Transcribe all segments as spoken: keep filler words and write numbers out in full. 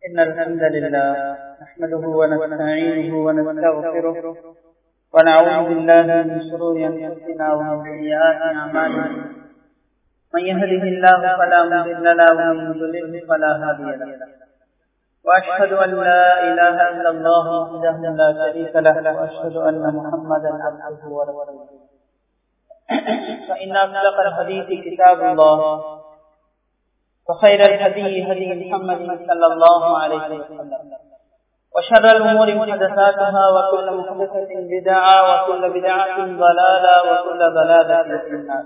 إن الحمد لله نحمده ونستعينه ونستغفره ونعوذ بالله من شرور أنفسنا ومن سيئات أعمالنا من يهده الله فلا مضل له ومن يضلل فلا هادي له وأشهد أن لا إله إلا الله وحده لا شريك له وأشهد أن محمدا عبده ورسوله فإن أصدق الحديث كتاب الله وخير الهدي هدي محمد صلى الله عليه وسلم وشر الأمور محدثاتها وكل محدثة بدعة وكل بدعة ضلالة وكل ضلالة في النار.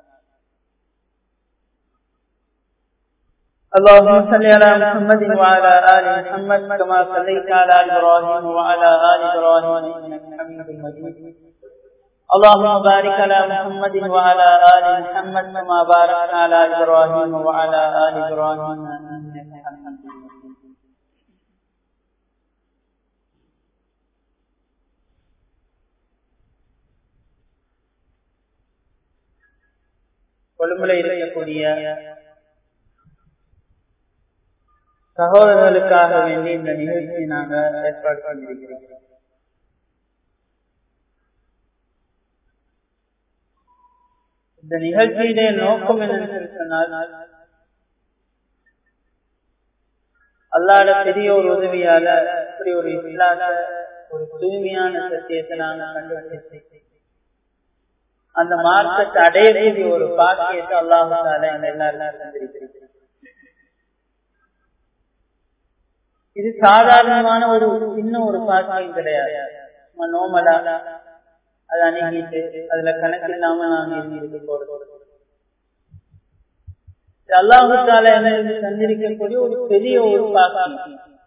اللهم صل على محمد وعلى آل محمد كما صليت على إبراهيم وعلى آل إبراهيم إنك حميد مجيد. اللهم بارك على محمد وعلى آل محمد كما باركت على إبراهيم وعلى آل إبراهيم إنك حميد مجيد. கொழும்புல இருக்கக்கூடிய சகோதரர்களுக்காக வேண்டி இந்த நிகழ்ச்சியை நாங்கள் ஏற்பாடு பண்ணியிருக்கிறோம். இந்த நிகழ்ச்சியுடைய நோக்கம் என்னன்னு சொன்னால், அல்லாஹ்வுடைய பெரிய ஒரு உதவியால இப்படி ஒரு இஸ்லாத்தை, ஒரு தூய்மையான சத்தியத்தை நாங்கள் கண்டுபிடிச்சு அந்த மார்க்கத்தை அடையக்கூடிய ஒரு பாக்கியத்தை அல்லாஹ் தஆலா எங்க எல்லாரும் தந்திருக்கிறார். இது சாதாரணமான ஒரு இன்னும் ஒரு பாக்கியம் கிடையாது. நம்ம நோமலா அதை அணுகிட்டு அதுல கணக்கில்லாம நாங்க இருக்கு போறது அல்லாஹ் தஆலா எங்களுக்கு தந்திருக்கக்கூடிய ஒரு பெரிய ஒரு பாக்கியம்.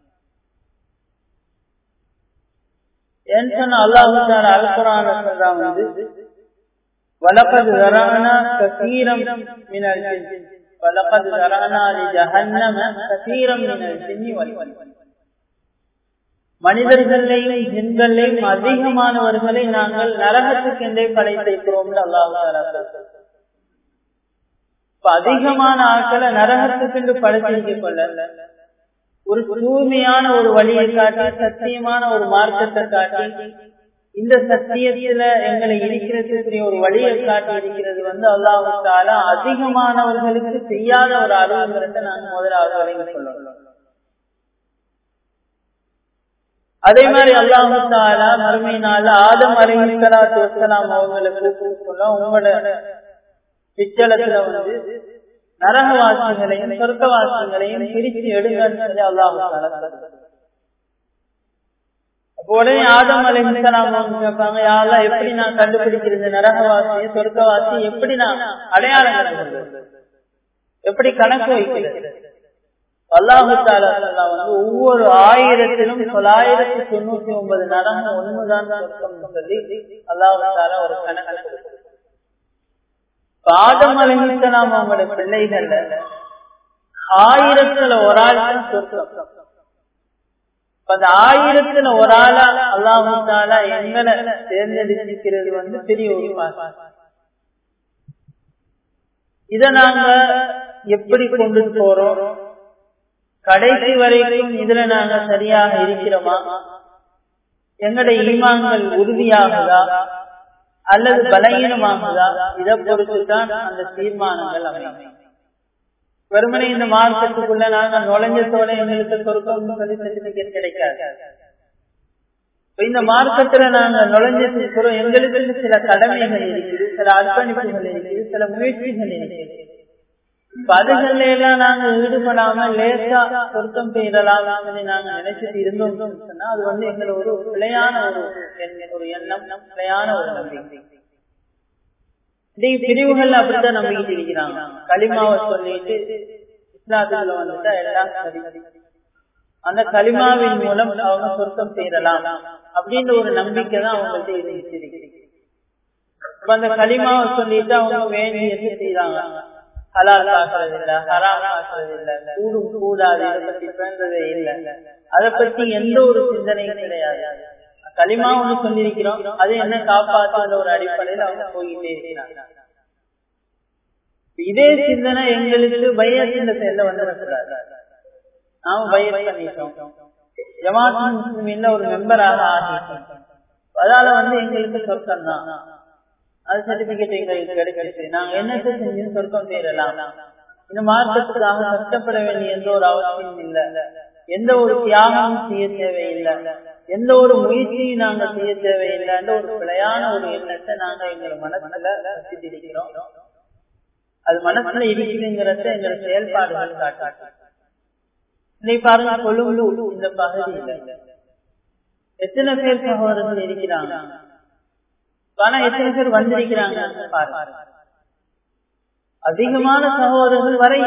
ஏன்னு சொன்னா அல்லாஹ் தஆலா அல் குர்ஆன்ல சொல்றான் வந்து வலகத் ஸரஅனா கஸீரம் மினல் ஜின் வலகத் ஸரஅனா லிஜஹன்னம கஸீரம் மினல் ஜின்னி வல் இன்ஸ். மனிதர்களையும் ஜின்களையும் அதிகமானவர்களை நாங்கள் நரகத்துக்கென்றே படைத்திருக்கிறோம் அல்லாஹ் தஆலா சொல்றார். இப்ப அதிகமான ஆட்களை நரகத்துக்கென்று படைத்திருக்கொள்ள ஒரு தூய்மையான ஒரு வழியை காட்டி, சத்தியமான ஒரு மார்க்கத்தை காட்டி, இந்த சத்தியத்துல எங்களை இருக்கிறதுக்குரிய ஒரு வழியை காட்டி இருக்கிறது வந்து அல்லாஹ் தஆலா அதிகமானவர்களுக்கு செய்யாத ஒரு அருள்ங்கிறத நாங்கள் முதலாவது வரைக்கும் சொல்லணும். அதே மாதிரி அல்லாஹ் தஆலா மறுமை நாள்ல ஆதம் அலைஹிஸ்ஸலாத்து வஸ்ஸலாம் அவங்களுக்கு சொல்ல, உங்களோட பிச்சலத்துல வந்து நரகவாசிகளையும் சொர்க்கவாசிகளையும் பிரித்து எடுங்கன்னு சொல்லி அல்லாஹ் தஆலா சொல்றார். அப்போ உடனே ஆதம் அலைஹிஸ்ஸலாம் அவங்க கேட்பாங்க, யா அல்லாஹ் எப்படி நான் கண்டுபிடிக்கிறது நரகவாசியை சொர்க்கவாசி, எப்படி நான் அடையாளம் கண்டுபிடிக்கிறது, எப்படி கணக்கு வைக்கிறது? அல்லாஹ் தஆலா சொல்றான் வந்து ஒவ்வொரு ஆயிரத்திலும் தொள்ளாயிரத்தி தொண்ணூத்தி ஒன்பது நரகம் ஒண்ணுதான் சொர்க்கம் சொல்லி அல்லாஹ் தஆலா ஒரு கணக்கு கொடுக்கிறார். ஆதம் அலைஹிஸ்ஸலாம் அவங்களோட பிள்ளைகள் ஆயிரத்துல ஒரு ஆள் தான் சொர்க்கம். அந்த ஆயிரத்துல ஒரு ஆளா அல்லாஹ் தஆலா எங்களை தேர்ந்தெடுக்கிறது வந்து பெரிய ஒரு பாக்கியம். இத நாங்க எப்படி கொண்டு போறோம்? கடைசி வரைக்கும் இதுல நாங்க சரியாக இருக்கிறோமா? எங்களுடைய ஈமான்கள் உறுதியாகுதா அல்லது பலகீனமாகுதா? இதை பொறுத்துதான் அந்த தீர்மானங்கள் அமையும். வெறுமனே இந்த மார்க்கத்துக்குள்ள நாங்க நுழைஞ்சதோட எங்களுக்கு சொர்க்கம் சொல்லி சர்டிபிகேட் கிடைக்காது. இந்த மார்க்கத்துல நாங்க நுழைஞ்சிருக்கிறோம், எங்களுக்கு சில கடமைகள் இருக்குது, சில அர்ப்பணிப்புகள் இருக்குது, சில முயற்சிகள் இருக்குது. அதுகள்ல எல்லாம் நாங்க ஈடுபடாம லேசா சொர்க்கம் பெயரலாம் நாங்க நினைச்சிட்டு இருந்தோம் சொன்னா அது வந்து எங்களை ஒரு பிழையான ஒரு ஒரு எண்ணம், பிழையான ஒரு நம்பிக்கை. பிரிவுகள் அப்படித்தான் நம்பிக்கிட்டு இருக்கிறாங்க. களிமாவை சொல்லிட்டு இஸ்லாத்துல வந்துட்டா எல்லாம் சரி, அந்த களிமாவின் மூலம் அவங்க சொர்க்கம் பெயரலாம் அப்படின்ற ஒரு நம்பிக்கை தான் அவங்கள்ட்ட இருந்துச்சு. அந்த களிமாவை சொல்லிட்டு அவங்க வேண்டியது செய்யறாங்க. ஹலால் ஆக்குறது இல்ல, ஹராம் ஆக்குறது இல்ல, கூடும் கூடாது, இதை பத்தி பேசுறதே இல்லை, அதை பத்தி எந்த ஒரு சிந்தனையும் கிடையாது. களிமா ஒண்ணு சொல்லியிருக்கிறோம், அது என்ன காப்பாற்றுற ஒரு அடிப்படையில் அவங்க போயிட்டே இருக்கிறாங்க. இதே சிந்தனை எங்களுக்கு பையத்தின் செயல வந்துடக்கூடாது. நாம பையத் பண்ணிட்டோம், ஜமாத் முஸ்லிமீன்ல ஒரு மெம்பராக ஆகிட்டோம், அதால வந்து எங்களுக்கு சொர்க்கம் தான், அது சர்டிபிகேட் எங்களுக்கு கிடைச்சிருச்சு, நாங்க என்னத்தை செஞ்சு சொர்க்கம் பெறலாம். இந்த மார்க்கத்துக்காக கஷ்டப்பட வேண்டிய எந்த ஒரு அவசியம் இல்லை, எந்த ஒரு தியாகமும் செய்ய தேவையில்லை, எந்த ஒரு முயற்சியும் நாங்க செய்ய தேவையில்லைன்ற ஒரு பிழையான ஒரு எண்ணத்தை நாங்க எங்க மனசுல வச்சுட்டிருக்கிறோம். அது மனசுல இருக்குதுங்கிறத எங்க செயல்பாடுகள் காட்டாது. இன்னைக்கு பாருங்க, கொழும்பு இந்த பகுதியில எத்தனை பேர் சகோதரர்கள் இருக்கிறாங்க, ஆனா எத்தனை பேர் வந்திருக்கிறாங்க பாருங்க. அதிகமான சகோதரர்கள் வரை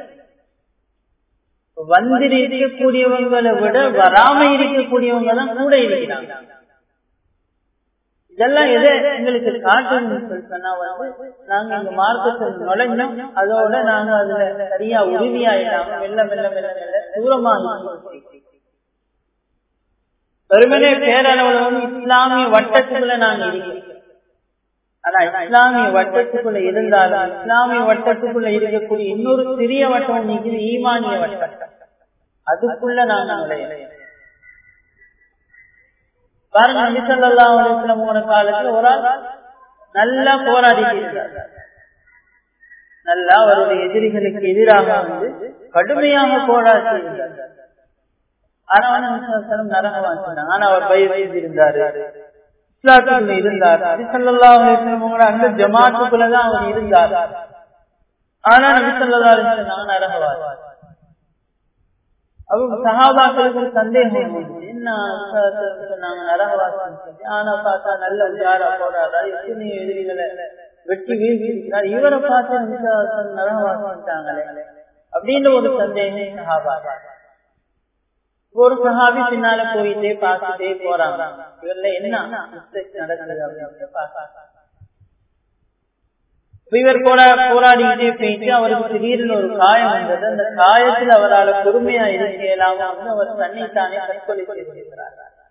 வந்திருக்கக்கூடியவங்களை விட வராம இருக்கக்கூடியவங்க தான் கூட இருக்கிறாங்க. இதெல்லாம் எதை எங்களுக்கு காட்டணும்னு சொல்லி சொன்னா வந்து நாங்க இந்த மார்க்கத்தில் நுழைஞ்சோம், அதோட நாங்க அதுல சரியா உறுதியாயிடாம மெல்ல மெல்ல மெல்ல மெல்ல தூரமாக வெறுமனே பேரளவுல வந்து இஸ்லாமிய வட்டத்துக்குள்ள நாங்க இருக்கிறோம். ஆனா இஸ்லாமிய வட்டத்துக்குள்ள இருந்தாலும் இஸ்லாமிய வட்டத்துக்குள்ள இருக்கக்கூடிய இன்னொரு சிறிய வட்டம் நீக்குது, ஈமானிய வட்டம். அதுக்குள்ள நாங்க நுழைய பாருங்க. நபி ஸல்லல்லாஹு அலைஹி வஸல்லம் போன காலத்துல ஒரு ஆள் நல்லா போராடி இருந்தார், நல்லா அவருடைய எதிரிகளுக்கு எதிராக வந்து கடுமையாக போராடி இருந்தார். ஆனா நரகவாசினாங்க, ஆனா அவர் பயந்து இருந்தாரு, இஸ்லாத்துக்குள்ள இருந்தார். நபி ஸல்லல்லாஹு அலைஹி வஸல்லம் அந்த ஜமாத்துக்குள்ளதான் அவர் இருந்தார். ஆனா நபி ஸல்லல்லாஹு அலைஹி வஸல்லம் நரகவாசி. அவங்க சஹாபாக்களுக்கு சந்தேகம், என்ன நாங்க நரகவாசி, ஆனா பார்த்தா நல்ல உஜாரா போராடுறாரு, எத்தனை எதிரிகளை வெட்டி வீழ்த்திருக்கிறார், இவரை பார்த்து நரகவாசிட்டாங்களே அப்படின்னு ஒரு சந்தேகம் சஹாபாக்கள். ஒரு சஹாபி பின்னால போயிட்டே பார்த்துட்டே போறாங்க, இவர்ல என்ன நடக்குது அப்படின்னு பார்க்க. இவர் கூட போராடிட்டே போயிட்டு அவருக்கு திடீர்னு ஒரு காயம் வந்தது. அந்த காயத்தில் அவரால் பொறுமையா இருக்கலாம் வந்து அவர் தன்னைத்தானே தற்கொலை செய்திருக்கிறார்.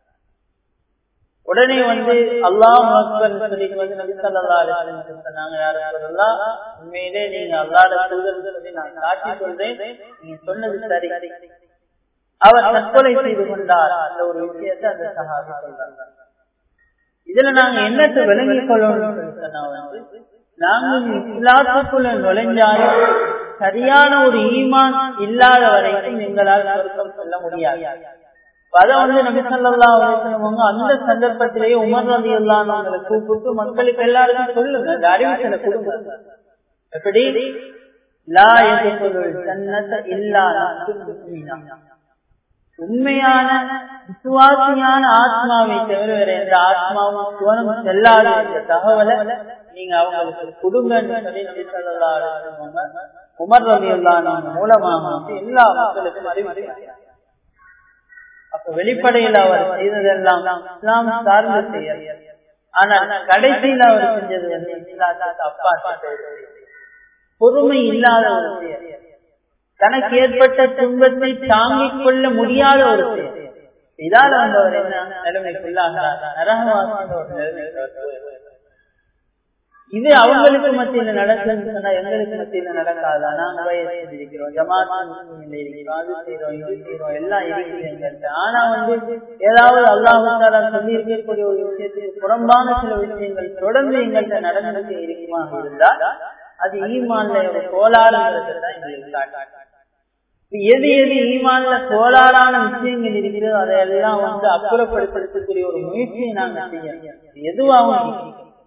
உடனே வந்து அல்லாஹ் அக்பர் சொல்லிட்டு வந்து நபி ஸல்லல்லாஹு அலைஹி வஸல்லம் சொன்னாங்க, யா ரசூலல்லாஹ், உண்மையிலே நீங்க அல்லாஹ்வுடைய தூதர் சொல்லி நான் காட்டி சொல்றேன், நீங்க சொன்னது சரி, அவர் தற்கொலை செய்து கொண்டார். அந்த ஒரு விஷயத்தை அந்த சஹாபி சொல்றாங்க. இதுல நாங்க என்னத்தை விளங்கிக் கொள்ளணும்னு சொன்னா வந்து நாங்கள் இஸ்லாத்துக்குள்ள நுழைஞ்சாலும் சரியான ஒரு ஈமான் இல்லாத வரைக்கும் எங்களால் சொர்க்கம் செல்ல முடியாது. அத வந்து நபி ஸல்லல்லாஹு அலைஹி வஸல்லம் அந்த சந்தர்ப்பத்திலேயே உமர் ரலியல்லாஹு அன்ஹு அவங்களை கூப்பிட்டு மக்களுக்கு எல்லாருக்கும் சொல்லுங்க, இந்த அறிவித்தலை கொடுங்க. எப்படி லா யதுகுலுல் ஜன்னத இல்லா நஃப்ஸுன் முஃமினா, உண்மையான விசுவாசியான ஆத்மாவை தவிர வேற எந்த ஆத்மாவும் சுவனம் செல்லாத என்ற தகவலை நீங்க அவங்களுக்கு கொடுங்கன்னு சொல்லி நபி ஸல்லல்லாஹு அலைஹி வஸல்லம் உமர் ரலியல்லாஹு அன்ஹு மூலமாக எல்லா மக்களுக்கும் அறிவித்தார். அப்ப வெளிப்படையில் அவர் செய்ததெல்லாம் இஸ்லாம் சார்ந்த செயல், ஆனால் கடைசியில் அவர் செஞ்சது வந்து இஸ்லாத்துக்கு அப்பாற்பட்ட பொறுமை இல்லாத ஒரு செயல், தனக்கு ஏற்பட்ட துன்பத்தை தாங்கிக் கொள்ள முடியாத ஒரு செயல். இதால வந்து அவர் என்ன நிலைமைக்குள்ளாகிறார், நரகவாசின்ற ஒரு நிலைமைக்கு. இது அவங்களுக்கு மத்தியில நடக்குதுன்னு சொன்னா எங்களுக்கு மத்தியில நடக்காதா? நாங்க வயசிருக்கிறோம், ஜமாத் இருக்கிறோம், அது செய்யறோம், இது செய்யறோம், எல்லாம் இருக்குது எங்கள்கிட்ட. ஆனா வந்து ஏதாவது அல்லாஹ் தஆலா சொல்லி இருக்கக்கூடிய ஒரு விஷயத்துக்கு புறம்பான சில விஷயங்கள் தொடர்ந்து எங்கள்கிட்ட நடந்துட்டு இருக்குமா இருந்தா அது ஈமான்ல ஒரு கோளாறுங்கிறதுதான் எங்களுக்கு காட்டு. எது எது ஈமான்ல கோளாறான விஷயங்கள் இருக்கிறதோ அதையெல்லாம் வந்து அப்புறப்படுத்தக்கூடிய ஒரு முயற்சியை நாங்க செய்யணும். எதுவாகவும்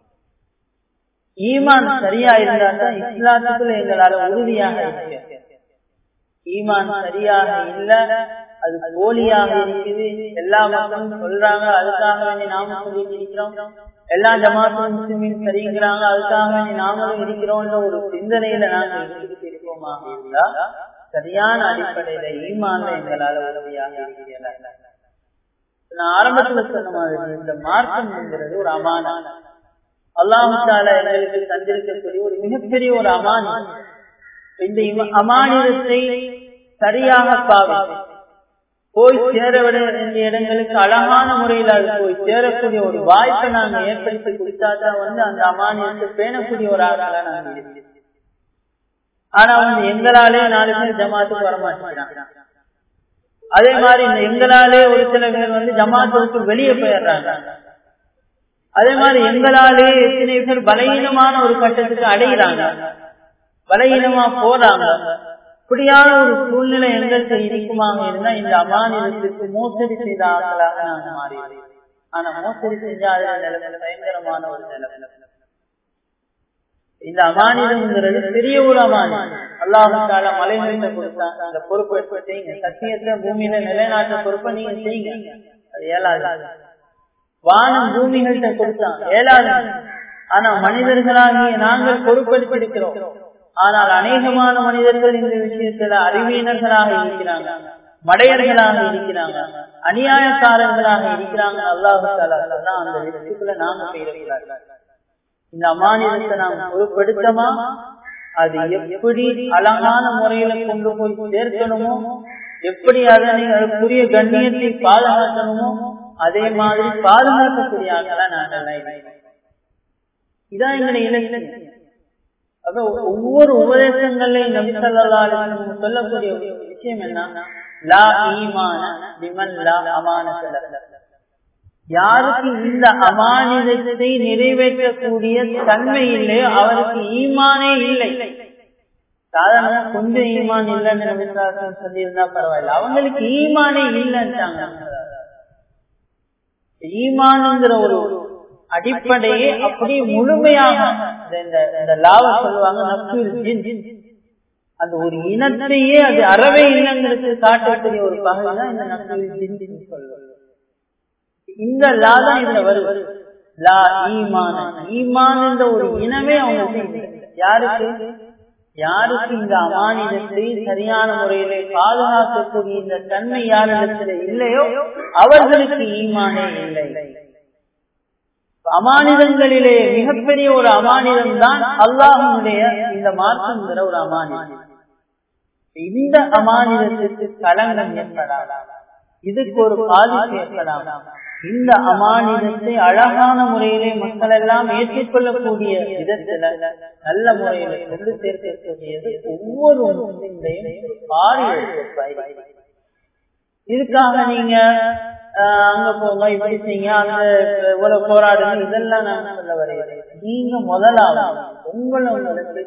ஈமான் சரியா இருந்தால்தான் இஸ்லாத்துக்குள்ள எங்களால உறுதியாக இருக்கு. ஈமான் சரியாக இல்ல, அது போலியாக இருக்குது, எல்லா மக்களும் சொல்றாங்க, அதுக்காக வேண்டி நாம சொல்லிட்டு இருக்கிறோம், எல்லா ஜமாத்தும் முஸ்லிமின் சரிங்கிறாங்க, அதுக்காக வேண்டி நாமளும் இருக்கிறோம்ன்ற ஒரு சிந்தனையில நாங்கள் இருக்கோமா இருந்தா சரியான அடிப்படையில ஈமான்ல எங்களால உறுதியாக இருக்கிறது. நான் ஆரம்பத்துல சொன்ன மாதிரி இந்த மார்க்கம் என்கிறது ஒரு அமானம், அல்லாஹ் தஆலா எங்களுக்கு தந்திருக்கக்கூடிய ஒரு மிகப்பெரிய ஒரு அமானம். இந்த அமானிதத்தை சரியாக பாவி போய் சேர விட வேண்டிய இடங்களுக்கு அழகான முறையில் அது போய் சேரக்கூடிய ஒரு வாய்ப்பை நாங்கள் ஏற்படுத்தி கொடுத்தாதான் வந்து அந்த அமானியத்தை பேணக்கூடிய ஒரு ஆளாக நாங்கள் இருக்கிறோம். ஆனா வந்து எங்களாலே நாலு பேர் ஜமாத்துக்கு வரமாட்டேங்கிறாங்க. அதே மாதிரி இந்த எங்களாலே ஒரு சில பேர் வந்து ஜமாத்துக்கு வெளியே போயிடுறாங்க. அதே மாதிரி எங்களாலே எத்தனை பேர் பலகீனமான ஒரு கட்டத்துக்கு அடைகிறாங்க, பலகீனமா போறாங்க. இப்படியான ஒரு சூழ்நிலை எங்களுக்கு இருக்குமாக இருந்தா இந்த அமானிதத்துக்கு மோசடி செய்த ஆட்களாக நாங்க மாறிடுவோம். ஆனா மோசடி செஞ்சா அதுல நிலைமை பயங்கரமான ஒரு நிலைமை. இந்த அமானிதம்ங்கிறது பெரிய ஒரு அமானிதம். அல்லாஹ் தஆலா மலைகள்கிட்ட கொடுத்தாங்க, அந்த பொறுப்பை செய்யுங்க, சத்தியத்தை பூமியில நிலைநாட்ட பொறுப்பை நீங்க செய்யுங்க, அது ஏழாது. வானம் பூமிகள்கிட்ட கொடுத்தாங்க, ஏழாது. ஆனா மனிதர்களாகிய நாங்கள் பொறுப்பெடுத்திருக்கிறோம். ஆனால் அநேகமான மனிதர்கள் இந்த விஷயத்துல அறிவியனர்களாக இருக்கிறாங்க, மடையர்களாக இருக்கிறாங்க, அநியாயக்காரர்களாக இருக்கிறாங்க. அல்லாஹ் தஆலா சொன்னா அந்த விஷயத்துல நாம செய்யக்கூடாது. இந்த அமானிதத்தை நாம் பொறுப்பெடுத்தமா அது எப்படி அழகான முறையில கொண்டு போய் சேர்க்கணுமோ, எப்படி அதனை அதுக்குரிய கண்ணியத்தை பாதுகாக்கணுமோ அதே மாதிரி பாதுகாக்கக்கூடிய நாங்கள் இதான் எங்களுடைய இலக்கு. அப்ப ஒவ்வொரு உபதேசங்களையும் நபி ஸல்லல்லாஹு அலைஹி வஸல்லம் சொல்லக்கூடிய விஷயம் என்ன? லா ஈமான லிமன் லா அமானத லஹு. யாருக்கு இந்த அமானிதத்தை நிறைவேற்றக்கூடிய தன்மை இல்லையோ அவருக்கு ஈமானே இல்லை. சாதாரண கொஞ்சம் ஈமான் இல்லைன்னு நபி ஸல்லல்லாஹு அலைஹி வஸல்லம் சொல்லியிருந்தா பரவாயில்ல, அவங்களுக்கு ஈமானே இல்லைன்றாங்க. ஈமான்ங்கிற ஒரு அடிப்படையே அப்படியே முழுமையாக இந்த லாவ சொல்லுவாங்க, அந்த ஒரு இனத்தையே அது அறவே இல்லைங்கிறது காட்டக்கூடிய ஒரு பகுதி தான் இந்த நப்சுல் சொல்லுவாங்க. இந்த லா தான் இதுல வருவது. லா ஈமான, ஈமான் என்ற ஒரு இனமே அவங்க யாருக்கு யாருக்கு இந்த அமானிதத்தை சரியான முறையிலே பாதுகாக்கக்கூடிய இந்த தன்மை யாரிடத்தில் இல்லையோ அவர்களுக்கு ஈமானே இல்லை. அமானிதங்களிலே மிகப்பெரிய ஒரு அமானிதம் தான் அல்லாஹ்வுடைய இந்த மார்க்கம்ங்கிற ஒரு அமானிதம். இந்த அமானிதத்திற்கு களங்கம் ஏற்படாதா, இதுக்கு ஒரு பாதிப்பு ஏற்படாதா, இந்த அமானிதத்தை அழகான முறையிலே மக்கள் எல்லாம் ஏற்றுக்கொள்ளக்கூடிய விதத்துல நல்ல முறையில கொண்டு சேர்க்கக்கூடியது ஒவ்வொரு முஸ்லிம்களையும் பாரிய. இதுக்காக நீங்க அங்க போங்க, இப்படி செய்யுங்க, அந்த இவ்வளவு போராடுங்க, இதெல்லாம் நான் சொல்ல வருகிறேன். நீங்க முதலாவது உங்களை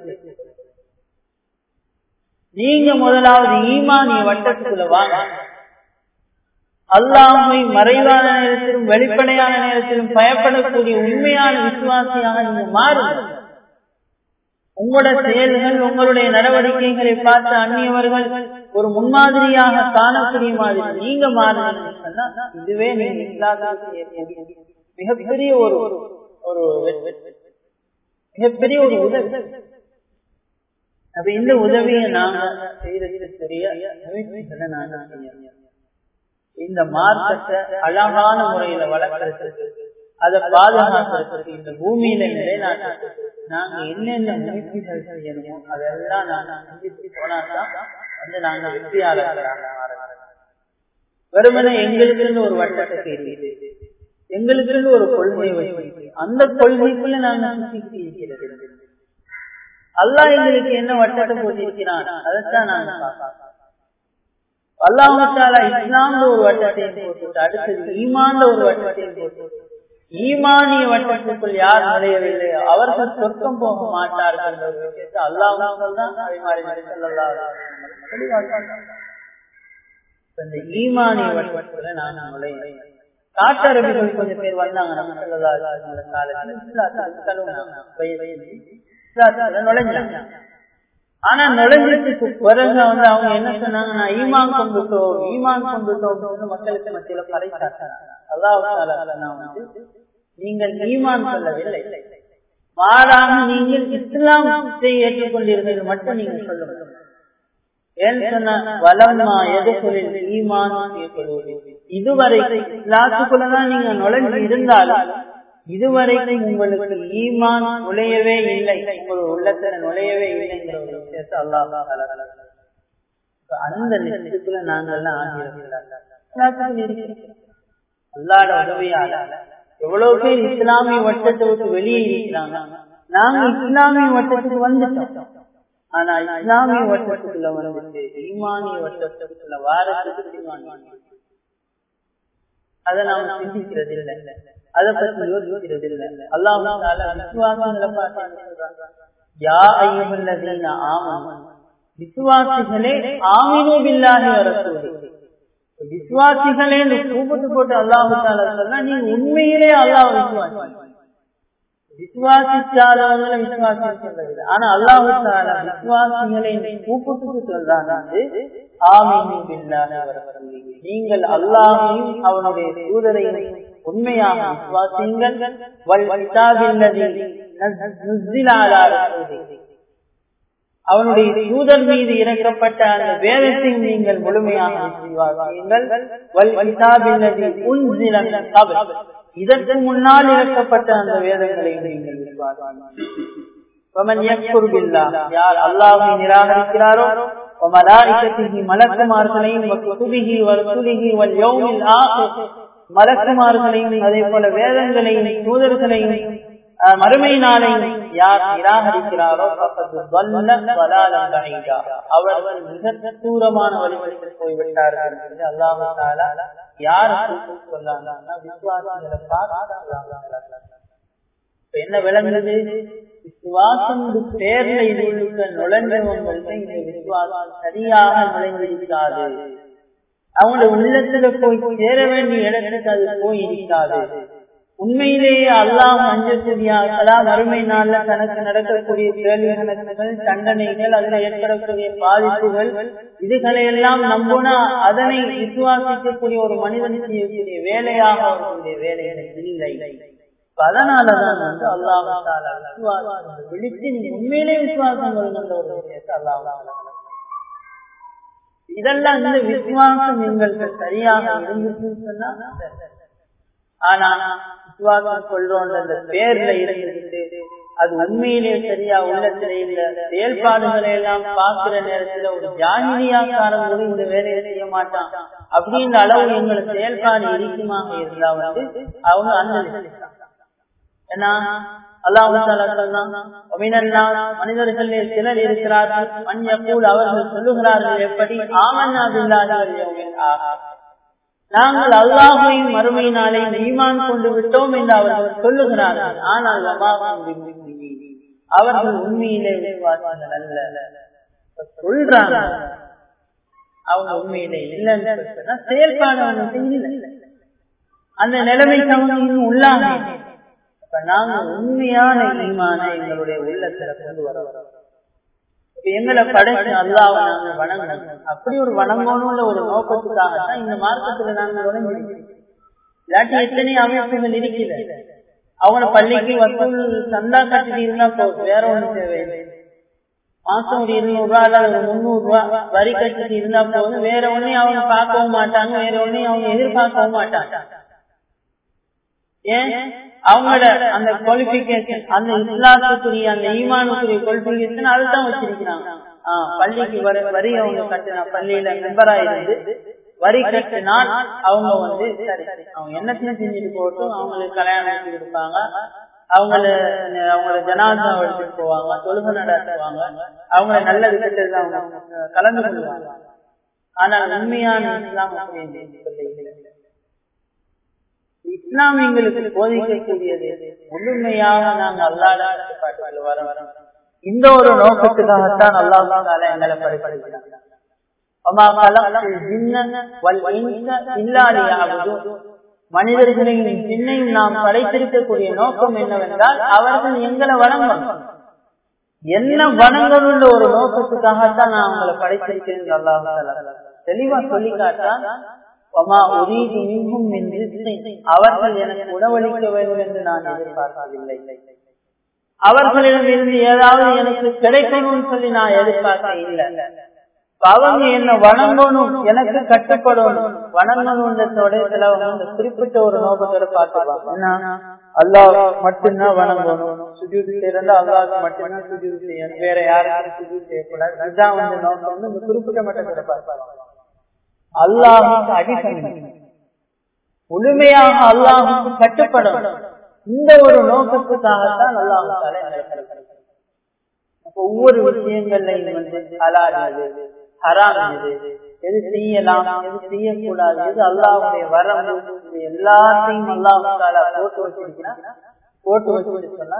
நீங்க முதலாவது ஈமானிய வட்டத்துக்குள்ள வாங்க. அல்லாஹ்வை மறைவான நேரத்திலும் வெளிப்படையான நேரத்திலும் பயப்படக்கூடிய உண்மையான விசுவாசியாக நீங்க மாறுங்க. உங்களோட செயல்கள் உங்களுடைய நடவடிக்கைகளை பார்த்து அந்நியவர்கள் ஒரு முன்மாதிரியாக காணக்கூடிய மாதிரி நீங்க மாறுங்க. இதுவே நீங்க மிகப்பெரிய ஒரு ஒரு மிகப்பெரிய ஒரு உதவி. அப்ப இந்த உதவியை நாங்க செய்யறதுக்குரிய இந்த மார்க்கத்தை அழகான முறையில வளர்க்கறதுக்கு, அதை பாதுகாக்கிறதுக்கு, இந்த பூமியில நிலைநாட்டுறதுக்கு நாங்க என்னென்ன முயற்சிகள் செய்யணுமோ அதெல்லாம் நாங்க செஞ்சுட்டு போனாதான் வந்து நாங்க வெற்றியாளர்களாக மாறலாம். வெறுமனே எங்களுக்கு ஒரு வட்டத்தை இருக்குது, எங்களுக்கு ஒரு கொள்கையை வச்சு அந்த கொள்கைக்குள்ள நாங்க சுத்தி இருக்கிறது. அல்லாஹ் எங்களுக்கு என்ன வட்டத்தை போட்டிருக்கிறான் அதைத்தான் நாங்க பார்க்கலாம். அல்லாஹ் தஆலா இஸ்லாம்ல ஒரு வட்டத்தையும் போட்டு அடுத்தது ஈமான்ல ஒரு வட்டத்தையும் போட்டு, ஈமானிய வட்டத்துக்குள் யார் நுழையவில்லையோ அவர்கள் சொர்க்கம் போக மாட்டார்கள். அல்லாஹ் தான் அதே மாதிரி இந்த ஈமானிய வட்டத்துல நான் நுழைய காட்டரபிகள் கொஞ்சம் பேர் வந்தாங்க நம்ம நுழைஞ்சாங்க. ஆனா நுழைஞ்சதுக்கு பிறகு வந்து அவங்க என்ன சொன்னாங்க, நான் ஈமான் கொண்டுட்டோம் ஈமான் கொண்டுட்டோம் மக்களுக்கு மத்தியில பறைச்சாங்க. அல்லாஹ் வந்து நீங்கள் ஈமான் சொல்லவில்லை, மாறாக நீங்கள் இஸ்லாத்தை ஏற்றுக்கொண்டீர்கள் மட்டும் நீங்க சொல்லுங்க. ஏன்னு சொன்னா வலமா எதுக்குள்ள ஈமான் இதுவரை இஸ்லாத்துக்குள்ளதான் நீங்க நுழைஞ்சு இருந்தாலும் இதுவரைக்கும் உங்களுக்கு ஈமான் நுழையவே இல்லை, உங்களோட உள்ளத்துல நுழையவே இல்லைங்கிற ஒரு விஷயத்தை அல்லாஹ் அந்த நிச்சயத்துல நாங்கள்லாம் ஆகியிருக்கிறோம். அல்லாஹ்வோட உதவியால எவ்வளவு பேர் இஸ்லாமிய வட்டத்தை விட்டு வெளியே இருக்கிறாங்க. நாங்க இஸ்லாமிய வட்டத்துக்கு வந்துட்டோம். ஆனா இஸ்லாமிய வட்டத்துக்குள்ள வந்துட்டு ஈமானிய வட்டத்துக்குள்ள வாரத்துக்கு அதை நாம சிந்திக்கிறது இல்லை, அதை பத்தி யோசிக்கிறது இல்லை. அல்லாஹ் விசுவாசங்களை பார்த்து யா அய்யுஹல்லதீன ஆமனு, விசுவாசிகளே ஆமினு பில்லாஹி வ ரசூலிஹி, விசுவாசிகளே கூப்பிட்டு போட்டு அல்லாஹ் தஆலா சொன்னா நீங்க உண்மையிலே அல்லாஹ் விசுவாசி. விசுவாசிச்சாதவங்களை விசுவாசி சொல்றது, ஆனா அல்லாஹ் தஆலா விசுவாசிகளை கூப்பிட்டு சொல்றாங்க ஆமினு பில்லாஹி வ ரசூலிஹி, நீங்கள் அல்லாஹையும் அவனுடைய தூதரையும் உண்மையாக விசுவாசியுங்கள். வல் கிதாபில்லதி நஸ்ஸல அலா ரசூலிஹி, அவனுடைய தூதர் மீது இறக்கப்பட்ட அந்த வேதத்தை நீங்கள் முழுமையாக விசுவாசியுங்கள். வல் கிதாபில்லதி உன்ஸில மின் கப்ல், இதற்கு முன்னால் இறக்கப்பட்ட அந்த வேதங்களை நீங்கள் விசுவாசியுங்கள். வமன் யக்ஃபுர் பில்லாஹ், யார் அல்லாஹ்வை நிராகரிக்கிறாரோ, வ மலாயிகத்திஹி, மலக்குமார்களையும், வ குதுபிஹி வ ருசுலிஹி வல் யௌமில் ஆகிர், மலக்குமார்களையும் அதே போல வேதங்களையும் தூதர்களையும் மறுமை நாளையும் யார் நிராகரிக்கிறாரோ அவர்கள் மிக தூரமான வழிகளில் போய்விட்டார்கள் என்று அல்லாஹ் தஆலா யார் சொன்னாங்கன்னா விசுவாசிகளை பார்த்து என்ன விளங்குது? விசுவாசம் பேர்ல இதுள்ள நுழைஞ்சவங்களுக்கு இந்த விசுவாசம் சரியாக நுழைந்திருக்காது, அவங்களோட உள்ளத்துல போய் சேர வேண்டிய இடத்துக்கு அது போய் இருக்காது. உண்மையிலேயே அல்லாஹ் அஞ்சக்கூடியார்களா, மறுமை நாள்ல தனக்கு நடக்கக்கூடிய கேள்விகள், தண்டனைகள், அதுல ஏற்படக்கூடிய பாதிப்புகள், இதுகளை எல்லாம் நம்பினா அதனை விசுவாசிக்கக்கூடிய ஒரு மனிதன் செய்யக்கூடிய வேலையாக அவர்களுடைய வேலைகளை இல்லை. அதனாலதான் வந்து அல்லாஹ் தஆலா விசுவாசம் விழித்து நீ உண்மையிலே விசுவாசம் கொள்கின்ற ஒரு விஷயத்தை அல்லாஹ் இதெல்லாம் இந்த விசுவாசம் எங்களுக்கு சரியாக இருந்துச்சுன்னு சொன்னா, ஆனா விசுவாசம் கொள்றோம் அந்த பேர்ல இருந்துட்டு அது உண்மையிலே சரியா உள்ளத்திலே இல்ல, செயல்பாடுகளை எல்லாம் பார்க்கிற நேரத்துல ஒரு ஜாகிலியாக்காரன் கூட இந்த வேலையை செய்ய மாட்டான் அப்படின்ற அளவு எங்களை செயல்பாடு இருக்குமாக இருந்தா வந்து அவங்க அந்த ஏன்னா அல்லாஹ் தஆலா சொன்னான், மனிதர்களே சிலர் இருக்கிறார்கள், மன் யகூல், அவர்கள் சொல்லுகிறார்கள், எப்படி ஆமன்னா பில்லாஹி வல் யௌமில் ஆகிர், நாங்கள் அல்லாஹ்வையும் மறுமை நாளையும் ஈமான் கொண்டு விட்டோம் என்று அவர்கள் சொல்லுகிறார்கள். ஆனால் அவர்கள் உண்மையிலே விசுவாசிகள் அல்ல. சொல்றாங்க அவங்க உண்மையிலே இல்லைன்னு சொன்னா செயல்பாடு அந்த நிலைமைக்கு அவங்க இன்னும் உள்ளாங்க. நாங்க உண்மையான ஈமான எங்களுடைய உள்ளத்துல கொண்டு வர எங்களை படைச்சு அல்லாஹ் நாங்க வணங்கணும், அப்படி ஒரு வணங்கணும்ல ஒரு நோக்கத்துக்காகத்தான் இந்த மார்க்கத்துல நாங்க நுழைஞ்சிருக்கோம். இல்லாட்டி எத்தனை அமைப்புகள் இருக்கிற, அவங்கள பள்ளிக்கு வசூல் சந்தா கட்டிட்டு இருந்தா போதும், வேற ஒண்ணு தேவையில்லை. மாசம் ஒரு இருநூறு ரூபா அல்லது ஒரு முன்னூறு ரூபா வரி கட்டிட்டு இருந்தா போதும், வேற ஒன்னையும் அவங்க பார்க்கவும் மாட்டாங்க, வேற ஒன்னையும் அவங்க எதிர்பார்க்கவும் மாட்டாங்க. ஏன்? அவங்களோட அந்த குவாலிபிகேஷன், அந்த இஸ்லாத்துக்குரிய அந்த ஈமானுக்குரிய குவாலிபிகேஷன் அதுதான் வச்சிருக்கிறாங்க. ஆஹ் பள்ளிக்கு வர வரி அவங்க கட்டினா, பள்ளியில மெம்பரா இருந்து வரி கட்டினால் அவங்க வந்து சரி அவங்க என்னத்தையும் செஞ்சுட்டு போட்டும், அவங்களுக்கு கல்யாணம் பண்ணி கொடுப்பாங்க, அவங்கள அவங்கள ஜனாதா எடுத்துட்டு போவாங்க, தொழுகை நடத்துவாங்க, அவங்கள நல்லது கெட்டது அவங்க கலந்து கொள்வாங்க. ஆனால் உண்மையான இஸ்லாம் இஸ்லாம் எங்களுக்கு போதிக்கக்கூடியது முழுமையாக நாங்கள் அல்லாஹ் பாட்டுகள் வர வர இந்த ஒரு நோக்கத்துக்காகத்தான் அல்லாஹ் தஆலா எங்களை படைத்திருக்கிறார். மனிதர்களையும் ஜின்னையும் நாம் படைத்திருக்கக்கூடிய நோக்கம் என்னவென்றால் அவர்கள் எங்களை வணங்கணும். என்ன வணங்கணும்ன்ற ஒரு நோக்கத்துக்காகத்தான் நான் அவங்களை படைத்திருக்கிறேன். அல்லாஹ் தஆலா தெளிவா சொல்லி காட்டான், அவர்கள் எனக்கு உணவளிக்க வேண்டும் என்று நான் எதிர்பார்க்கவில்லை, அவர்களிடம் இருந்து ஏதாவது எனக்கு கிடைக்கணும்னு சொல்லி நான் எதிர்பார்க்க இல்லை. அவங்க என்ன வணங்கணும், எனக்கு கட்டுப்படணும், வணங்கணும்ன்றதோட சிலவங்க குறிப்பிட்ட ஒரு நோக்கத்தோட பார்த்துப்பாங்க. அல்லாஹ் மட்டும்தான் வணங்கணும், சுஜூது செய்யறதா அல்லாஹ் மட்டும்தான் சுஜூது செய்யணும், வேற யாருக்கும் சுஜூது செய்யக்கூடாது, இதுதான் வந்து நோக்கம் வந்து இந்த குறிப்பிட்ட மட்டத்தோட பார்ப்பாங்க. அல்லாஹுக்கு அடிக்கணும், முழுமையாக அல்லாஹுக்கு கட்டுப்படணும். இந்த ஒரு நோக்கத்துக்காகத்தான் அல்லாஹ் ஒவ்வொரு விஷயங்கள்லையும் வந்து ஹலால் எது, ஹராம் எது, எது செய்யலாம், எது செய்யக்கூடாது, எது அல்லாஹ்வுடைய வரம்பு, எல்லாத்தையும் அல்லாஹ் தஆலா போட்டு வச்சிருக்கிறான். போட்டு வச்சு சொன்னா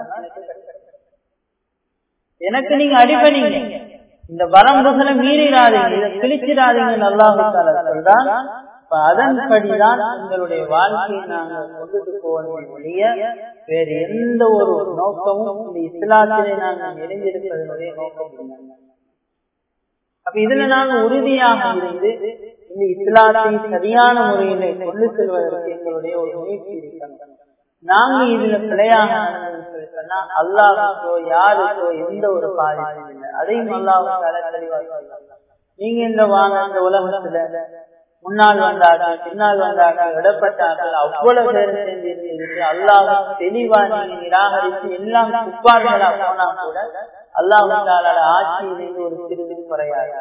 எனக்கு நீங்க அடிபணிங்க, இந்த வரம்புகளை மீறிடாதீங்க, இதை கிழிச்சிடாதீங்கன்னு அல்லாஹ் தஆலா சொல்றான். அதன்படிதான் எங்களுடைய வாழ்க்கையை நாங்கள் கொண்டுட்டு போவதை ஒழிய வேறு எந்த ஒரு நோக்கமும் இந்த இஸ்லாத்திலே நாங்கள் நிறைந்திருப்பதனுடைய நோக்கம் இல்லை. அப்ப இதுல நாங்க உறுதியாக இருந்து இந்த இஸ்லாத்தை சரியான முறையில கொண்டு செல்வதற்கு எங்களுடைய ஒரு முயற்சி இருக்கிறது. நாங்க இதுல பிழையாக சொன்னா அல்லாஹ்க்கோ யாருக்கோ எந்த ஒரு பாதிப்பும் இல்லை. அதையும் அல்லாஹ் தெளிவாக சொல்றாங்க. நீங்க இந்த வாங்க இந்த உலகத்துல முன்னால் வந்தார்கள், பின்னால் வந்தார்கள், விடப்பட்டார்கள், அவ்வளவு பேர் சேர்ந்து அல்லாஹ் தெளிவா நீங்க நிராகரித்து எல்லாம் குப்பார்களா போனா கூட அல்லாஹ் தஆலா ஆட்சியிலிருந்து ஒரு சிறிது குறையாது.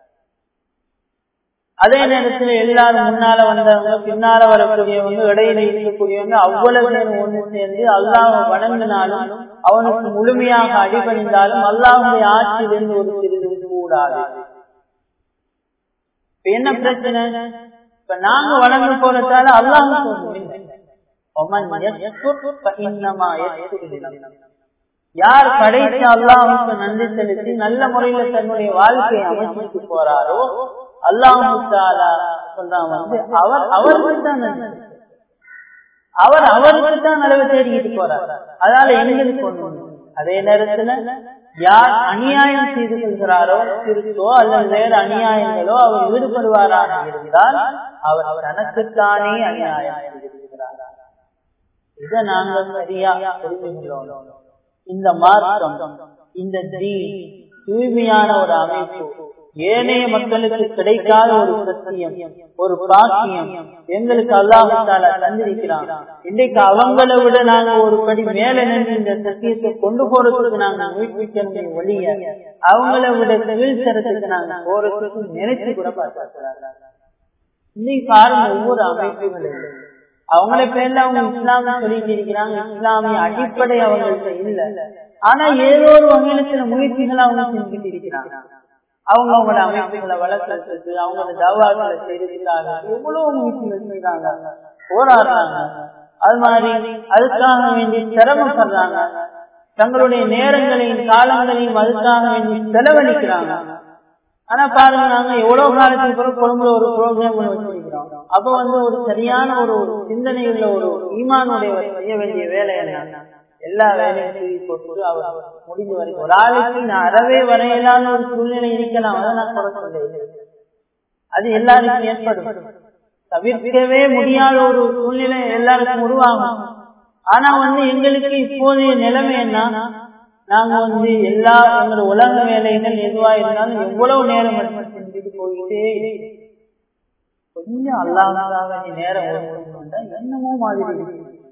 அதே நேரத்துல எல்லாரும் முன்னால வந்தவங்க, பின்னால வரக்கூடியவங்க, இடையில இருக்கக்கூடியவங்க அவ்வளவு பேர் ஒன்று சேர்ந்து அல்லாஹ் வணங்கினாலும் அவனுக்கு முழுமையாக அடிபணிந்தாலும் அல்லாஹ்வுடைய ஆட்சியிலிருந்து ஒரு சிறிது கூடாது. என்ன பிரச்சனை? இப்ப நாங்க வணங்க போறதால அல்லாஹ் யார் கடைசி அல்லாஹ்வுக்கு நன்றி செலுத்தி நல்ல முறையில தன்னுடைய வாழ்க்கையை அமைச்சு போறாரோ அல்லாஹ் தஆலா சொல்றான் வந்து அவர் அவருக்கு தான் நன்றி, அவர் அவருக்கு தான் நலவு தேடிட்டு போறார். அதனால எங்களுக்கு ஒண்ணு. அதே நேரத்துல யார் அநியாயம் செய்து கொள்கிறாரோ, திருத்தோ அல்லது வேறு அநியாயங்களோ அவர் ஈடுபடுவாராக இருந்தால் அவர் தனக்குத்தானே அநியாயம் செய்திருக்கிறார். இதை நாங்கள் சரியா புரிந்துள்ளோம். இந்த மார்க்கம், இந்த தீன் தூய்மையான ஒரு அமைப்பு, ஏனைய மக்களுக்கு கிடைக்காத ஒரு சத்தியம், ஒரு பாக்கியம் எங்களுக்கு அல்லாஹ் தஆலா தந்திருக்கிறான். இன்றைக்கு அவங்களை விட நாங்க ஒரு படி மேல நின்று இந்த சத்தியத்தை கொண்டு போறதுக்கு நாங்க முயற்சிக்கணும் ஒழிய அவங்களை விட வீழ்த்தறதுக்கு நாங்க போறதுக்கு நினைச்சு கூட பார்க்கிறாங்க. இன்னைக்கு பாருங்க, ஒவ்வொரு அமைப்புகளும் அவங்களை பேர்ல அவங்க இஸ்லாம சொல்லிட்டு இருக்கிறாங்க, இஸ்லாமிய அடிப்படை அவங்கள்ட்ட இல்ல. ஆனா ஏதோ ஒரு வகையில சில முயற்சிகளை அவங்க செஞ்சுட்டு இருக்கிறாங்க. அவங்க அவங்களோட அமைப்புகளை வளர்க்கறதுக்கு, அவங்களோட தவாக்களை செய்திருக்கிறாங்க, எவ்வளவு முயற்சிகள் செய்யறாங்க, போராடுறாங்க. அது மாதிரி அதுக்காக வேண்டி சிரமப்படுறாங்க, தங்களுடைய நேரங்களையும் காலங்களையும் அதுக்காக வேண்டி செலவழிக்கிறாங்க. ஆனா பாருங்க, நாங்க எவ்வளவு காலத்துக்கு பிறகு கொழும்புல ஒரு ப்ரோக்ராம் வச்சிருக்கிறோம். அப்ப வந்து ஒரு சரியான ஒரு சிந்தனை உள்ள ஒரு ஈமானுடைய செய்ய வேண்டிய வேலை என்ன, எல்லா வேலையும் தூக்கி போட்டு அவர் முடிஞ்ச வரைக்கும் ஒரு ஆளுக்கு நான் அறவே வரையலான ஒரு சூழ்நிலை இருக்கலாம், அதை நான் குறை சொல்ல, அது எல்லாருக்கும் ஏற்படும். தவிர்க்கவே முடியாத ஒரு சூழ்நிலை எல்லாருக்கும் உருவாகும். ஆனா வந்து எங்களுக்கு இப்போதைய நிலைமை என்ன, நாங்க வந்து எல்லா எங்களோட உலக வேலைகள் எதுவா இருந்தாலும் எவ்வளவு நேரம் செஞ்சுட்டு போயிட்டே கொஞ்சம் அல்லாஹ்வுக்காக நேரம் என்னமோ மாதிரி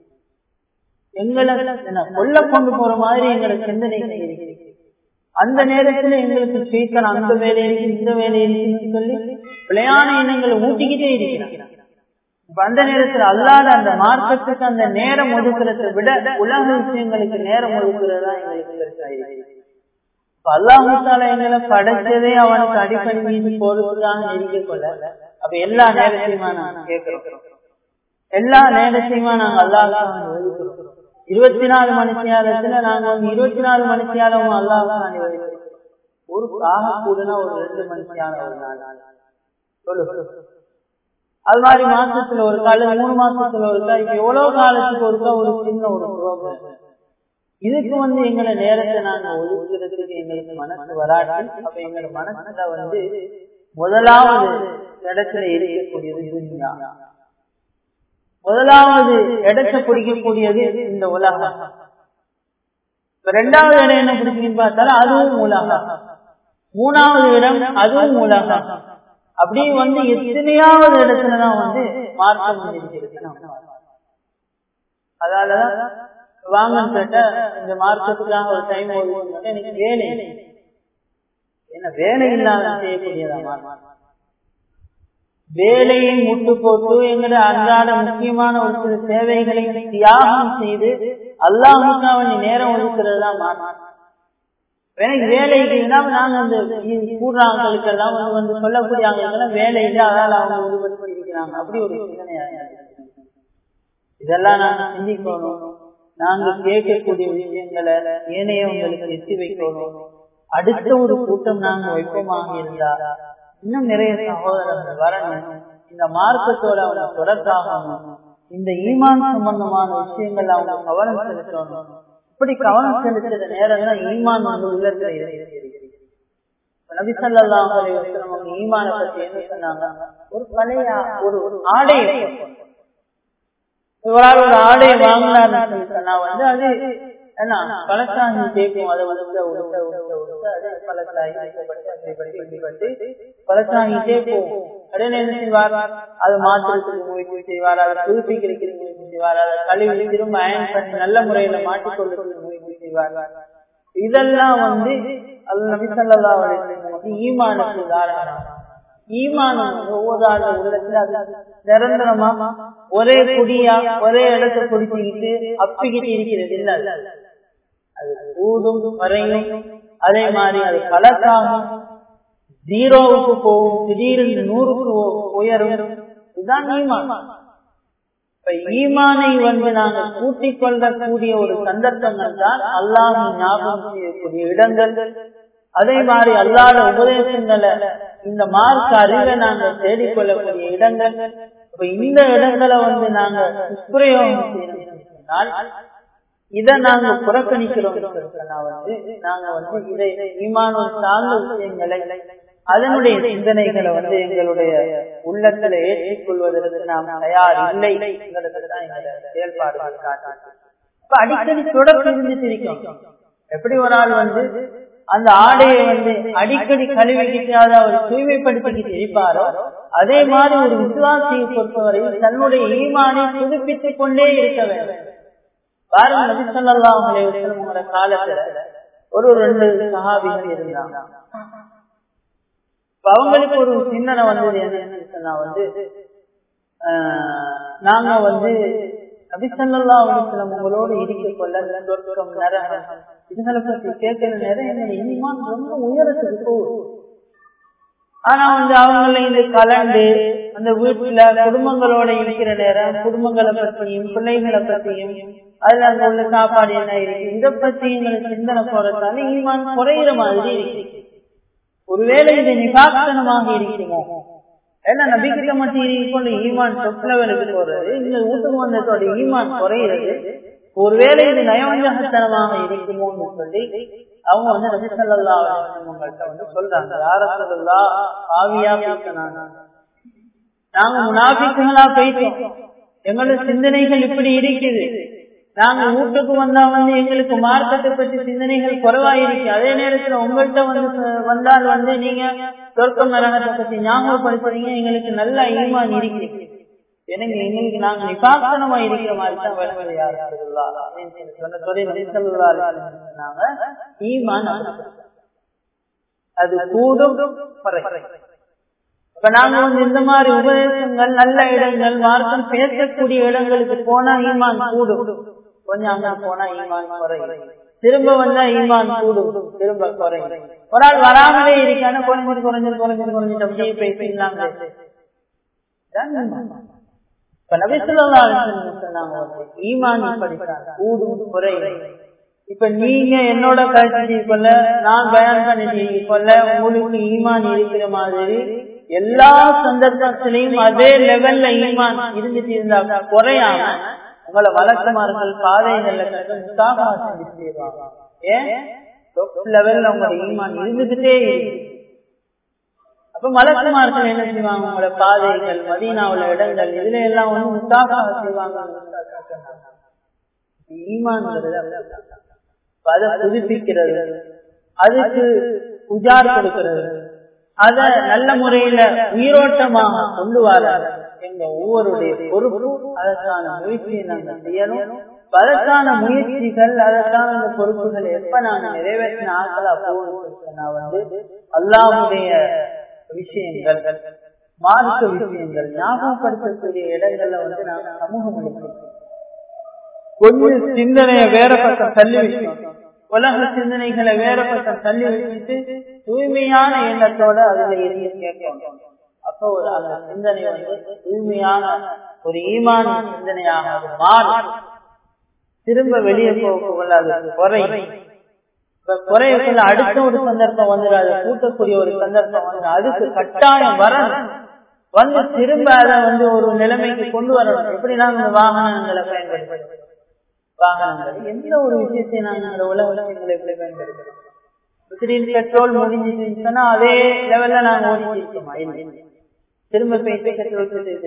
எங்களை கொல்ல கொண்டு போற மாதிரி எங்களை சிந்தனை இருக்கு. அந்த நேரத்துல எங்களுக்கு ஸ்பீக்கர் அந்த வேலையில இந்த வேலையின்னு சொல்லி விளையாட எண்ணங்களை ஊட்டிக்கிட்டே இருக்கிறாங்க. அந்த நேரத்துல அல்லாத அந்த மார்க்கத்துக்கு அந்த நேரம் ஒதுக்குறதை விட உலக விஷயங்களுக்கு நேரம் ஒதுக்குறதுதான் எங்களுக்கு பெருசாயிருக்கு. அல்லாஹ் தஆலா எங்களை படைச்சதே அவனுக்கு அடிப்படை மீது போறதுதான் இருக்க கொள்ள. அப்ப எல்லா நேரத்தையுமா நாங்க கேட்கிறோம், எல்லா நேரத்தையுமா நாங்க அல்லாஹ் ஒதுக்குறோம். இருபத்தி நாலு மணி நேரத்துல நாங்க வந்து இருபத்தி நாலு மணி நேரம் அல்லாஹ் ஒரு காக கூடனா ஒரு ரெண்டு மணி நேரம் ஒரு நாள் சொல்லு. அது மாதிரி மாசத்துல ஒரு கால மூணு மாசத்துல ஒருக்கா, இப்ப எவ்வளவு காலத்துக்கு ஒருக்கா ஒரு சின்ன ஒரு ப்ரோக்ராம். இதுக்கு வந்து எங்களை நேரத்தை நாங்க ஒதுக்குறதுக்கு எங்களுக்கு மனசு வராது. அப்ப எங்களோட மனசுல வந்து முதலாவது இடத்துல இருக்கக்கூடியது துன்யா, முதலாவது இடத்தை பிடிக்கக்கூடியது இந்த உலகம். இரண்டாவது இடம் என்ன பிடிக்குன்னு பார்த்தாலும் அதுவும் உலகம், மூணாவது இடம் அதுவும் உலகம். அப்படி வந்து எத்தனையாவது இடத்துலதான் வந்து மாற்றம் இருக்கிறது. அதாலதான் வாங்க கேட்ட இந்த மார்க்கத்துக்காக ஒரு டைம் ஒதுக்கணும், எனக்கு வேலை என்ன வேலை இல்லாத செய்யக்கூடியதா, வேலையை முட்டு போட்டு எங்களுடைய அன்றாட முக்கியமான ஒரு சில சேவைகளை தியாகம் செய்து அல்லாஹ்வுக்காக நேரம் ஒதுக்குறது தான் மார்க்கம். எனக்கு வேலை இல்லாம நாங்க அந்த கூடுறாங்களுக்கு எல்லாம் வந்து சொல்லக்கூடிய அவங்களுக்கு வேலை இல்லாதால அவங்க விடுபட்டு இருக்கிறாங்க. அப்படி ஒரு சிந்தனையா இதெல்லாம் நாங்க சிந்திக்கணும். நாங்க கேட்கக்கூடிய விஷயங்களை ஏனையவங்களுக்கு எத்தி வைக்கணும். அடுத்த ஒரு கூட்டம் நாங்க வைப்பமாக இருந்தா இன்னும் நிறைய சகோதரர்கள் வரணும். இந்த மார்க்கத்தோட அவங்க தொடர்பாகணும். இந்த ஈமான் சம்பந்தமான விஷயங்கள் அவங்க கவனம் செலுத்தணும். இப்படி கவனம் செலுத்துற நேரம் தான் ஈமான் வந்து உள்ளத்துல இருக்கிறது. நபி ஸல்லல்லாஹு அலைஹி வஸல்லம் ஈமான பத்தி என்ன சொன்னாங்க? ஒரு பழைய ஒரு ஆடை, ஒரு ஆடை வாங்கினார்னு சொன்னா வந்து அது என்ன பழசாகி தேய்க்கும். அதை வந்து உடுத்த உடுத்த உடுத்த அது பழசாகி பழசாகிட்டே போகும். உடனே என்ன செய்வார்? அது மாற்றுறதுக்கு முயற்சி செய்வார், அதை புதுப்பிக்கிறதுக்கு முயற்சி செய்வார், அதை கழுவி திரும்ப அயன் பண்ணி நல்ல முறையில மாற்றிக்கொள்றதுக்கு முயற்சி செய்வார். இதெல்லாம் வந்து அது நபி ஸல்லல்லாஹு அலைஹி வஸல்லம் ஈமானுக்கு உதாரணம். ஈமானம் ஒவ்வொரு ஆள் உள்ளத்துல அது நிரந்தரமா ஒரே குடியா ஒரே இடத்தை குடிச்சுக்கிட்டு அப்பிக்கிட்டு இருக்கிறது இல்ல. அது கூடும் வரையும், அதே மாதிரி அது கலக்காகும், ஜீரோவுக்கு போகும், திடீர்னு நூறுக்கு உயரும். இதுதான் ஈமான். இப்ப ஈமானை வந்து நாங்க கூட்டிக் கொள்ளக்கூடிய ஒரு சந்தர்ப்பங்கள் தான் அல்லாஹ் ஞாபகம் செய்யக்கூடிய இடங்கள். அதே மாதிரி அல்லாஹ்வுடைய உபதேசங்களை இந்த மார்க்க அறிவை நாங்க தேடிக்கொள்ளக்கூடிய இடங்கள். இப்ப இந்த இடங்களை வந்து நாங்க துஷ்பிரயோகம் செய்யணும்னால் இதை நாங்க புறக்கணிக்கிறோம். வந்து நாங்க வந்து இதை ஈமானம் சார்ந்த விஷயங்களை அதனுடைய சிந்தனைகளை வந்து எங்களுடைய உள்ளத்துல ஏற்றிக் கொள்வதற்கு நாம் தயார் இல்லை. செயல்பாடுகள் இப்ப அடிக்கடி தொடர்பு இருந்துட்டு இருக்கோம். எப்படி ஒரு ஆள் வந்து அந்த ஆடையை வந்து அடிக்கடி கழுவிக்கிட்டு அதை அவர் தூய்மைப்படுத்திக்கிட்டு இருப்பாரோ, அதே மாதிரி ஒரு விசுவாசியை பொறுத்தவரையில் தன்னுடைய ஈமானை புதுப்பித்துக் கொண்டே இருக்க வேண்டும். பாருங்க, நபி ஸல்லல்லாஹு அலைஹி வஸல்லம் காலத்துல ஒரு ரெண்டு சஹாபிகள் இருந்தாங்க. அவங்களுக்கு ஒரு சிந்தனை வந்தது என்னன்னு சொன்னா வந்து நாங்க வந்து நபி ஸல்லல்லாஹு அலைஹி வஸல்லம் உங்களோடு இருக்க கொள்ள சொர்க்கம் நரகம் இதுகளை பத்தி கேட்கிற நேரம் என்னுடைய ஈமான் ரொம்ப உயரத்துக்கு போகுது. ஆனா வந்து அவங்கள இது கலந்து அந்த வீட்டுல குடும்பங்களோட இருக்கிற நேரம் குடும்பங்களை பற்றியும் பிள்ளைகளை பற்றியும் அதுல அங்க உள்ள சாப்பாடு என்ன இருக்கு இதை பத்தி எங்களுக்கு சிந்தனை போறதால ஈமான் குறையிற மாதிரி இருக்கு. ஒருவேளை இது நிபாசனமாக இருக்குமோ, ஏன்னா நபிக்கிட்ட மட்டும் இருக்கொண்டு ஈமான் டொப் லெவலுக்கு போறது, இந்த வீட்டுக்கு வந்ததோட ஈமான் குறையிறது. ஒருவேளை இது நயவஞ்சகத்தனமாக இருக்குமோன்னு சொல்லி அவங்க வந்து நபி ஸல்லல்லாஹு அலைஹி வஸல்லம் உங்கள்கிட்ட வந்து சொல்றாங்க, யா ரசூலுல்லாஹ் பாவியா பேசினாங்க, நாங்க முனாஃபிக்குகளா பேசிட்டோம், எங்களோட சிந்தனைகள் இப்படி இருக்குது, நாங்க வீட்டுக்கு வந்தா வந்து எங்களுக்கு மார்க்கத்தை பற்றி சிந்தனைகள் குறைவாயிருக்கு, அதே நேரத்துல உங்கள்கிட்ட வந்து வந்தால் வந்து நீங்க சொர்க்கம் நரகத்தை பத்தி ஞாபகப்படுத்துறீங்க, எங்களுக்கு நல்ல ஈமான் இருக்கு, எனக்கு எங்களுக்கு நாங்க நிபாசனமா இருக்கிற மாதிரி தான் வருவது யார் சொன்னாங்க. ஈமான் அது கூடும். இப்ப நாங்க வந்து இந்த மாதிரி உபதேசங்கள் நல்ல இடங்கள் மார்க்கம் பேசக்கூடிய இடங்களுக்கு போனா ஈமான் கூடும், கொஞ்சம் அங்க போனா ஈமான் குறையும், திரும்ப வந்தா ஈமான் கூடும் திரும்ப குறையும். ஒரு ஆள் வராமலே இருக்கான குறைஞ்சிட்டு குறைஞ்சிட்டு குறைஞ்சிட்டு குறைஞ்சிட்டு அப்படியே பேசிடலாம். இப்ப நபி ஸல்லல்லாஹு அலைஹி வஸல்லம் சொன்னாங்க ஈமான் இப்படித்தான் கூடும் குறையும். இப்ப நீங்க என்னோட கருத்து கொள்ள நான் பயான் பண்ணிட்டு கொள்ள உங்களுக்கு ஈமான் இருக்கிற மாதிரி எல்லா சந்தர்ப்பத்திலையும் அதே லெவல்ல ஈமான் இருந்துட்டு இருந்தா குறையாம உங்களை வழக்கமார்கள் பாதைகள்ல முஸ்தாபா செஞ்சுட்டு செய்வாங்க. ஏன் லெவல்ல உங்களோட ஈமான் இருந்துகிட்டே இருக்கு. அப்ப மலக்குமார்கள் என்ன செய்வாங்க, உங்களோட பாதைகள் மதீனாவுல இடங்கள் இதுல எல்லாம் வந்து முஸ்தாபா செய்வாங்க. ஈமான் அதை புதுப்பிக்கிறது, அதுக்கு உஜார் கொடுக்கிறது, அத நல்ல முறையில உயிரோட்டமாக கொண்டு வர எங்க ஒவ்வொருடைய பொறுப்பு. அதற்கான முயற்சியை நாங்கள் செய்யணும். அதற்கான முயற்சிகள் அதற்கான பொறுப்புகள் எப்ப நாங்க நிறைவேற்றின ஆக்களா போகணும் வந்து அல்லாஹ்வுடைய விஷயங்கள் மார்க்க விஷயங்கள் ஞாபகப்படுத்தக்கூடிய இடங்கள்ல வந்து நாங்க சமூகம் கொஞ்சம் சிந்தனைய வேற பக்கம் தள்ளி வைக்கணும். உலக சிந்தனைகளை வேற பக்கம் தள்ளி வச்சுட்டு தூய்மையான எண்ணத்தோட அதுல இருந்து கேட்கணும். அப்போ ஒரு அந்த சிந்தனை வந்து தூய்மையான ஒரு ஈமான சிந்தனையாக மாறும். திரும்ப வெளியே போகக்குள்ள அது குறை குறைக்குள்ள அடுத்த ஒரு சந்தர்ப்பம் வந்து அதை கூட்டக்கூடிய ஒரு சந்தர்ப்பம் வந்து அதுக்கு கட்டாயம் வரணும். வந்து திரும்ப அதை வந்து ஒரு நிலைமைக்கு கொண்டு வரணும். எப்படி நாங்க வாகனங்களை பயன்படுத்துறோம், வாகனங்கள் எந்த ஒரு விஷயத்தை நாங்க உலக விஷயங்களை எப்படி பயன்படுத்துறோம். திடீர்னு பெட்ரோல் முடிஞ்சுன்னா அதே லெவல்ல நாங்க ஓடிட்டு இருக்கோமா? திரும்ப போயிட்டு பெட்ரோல்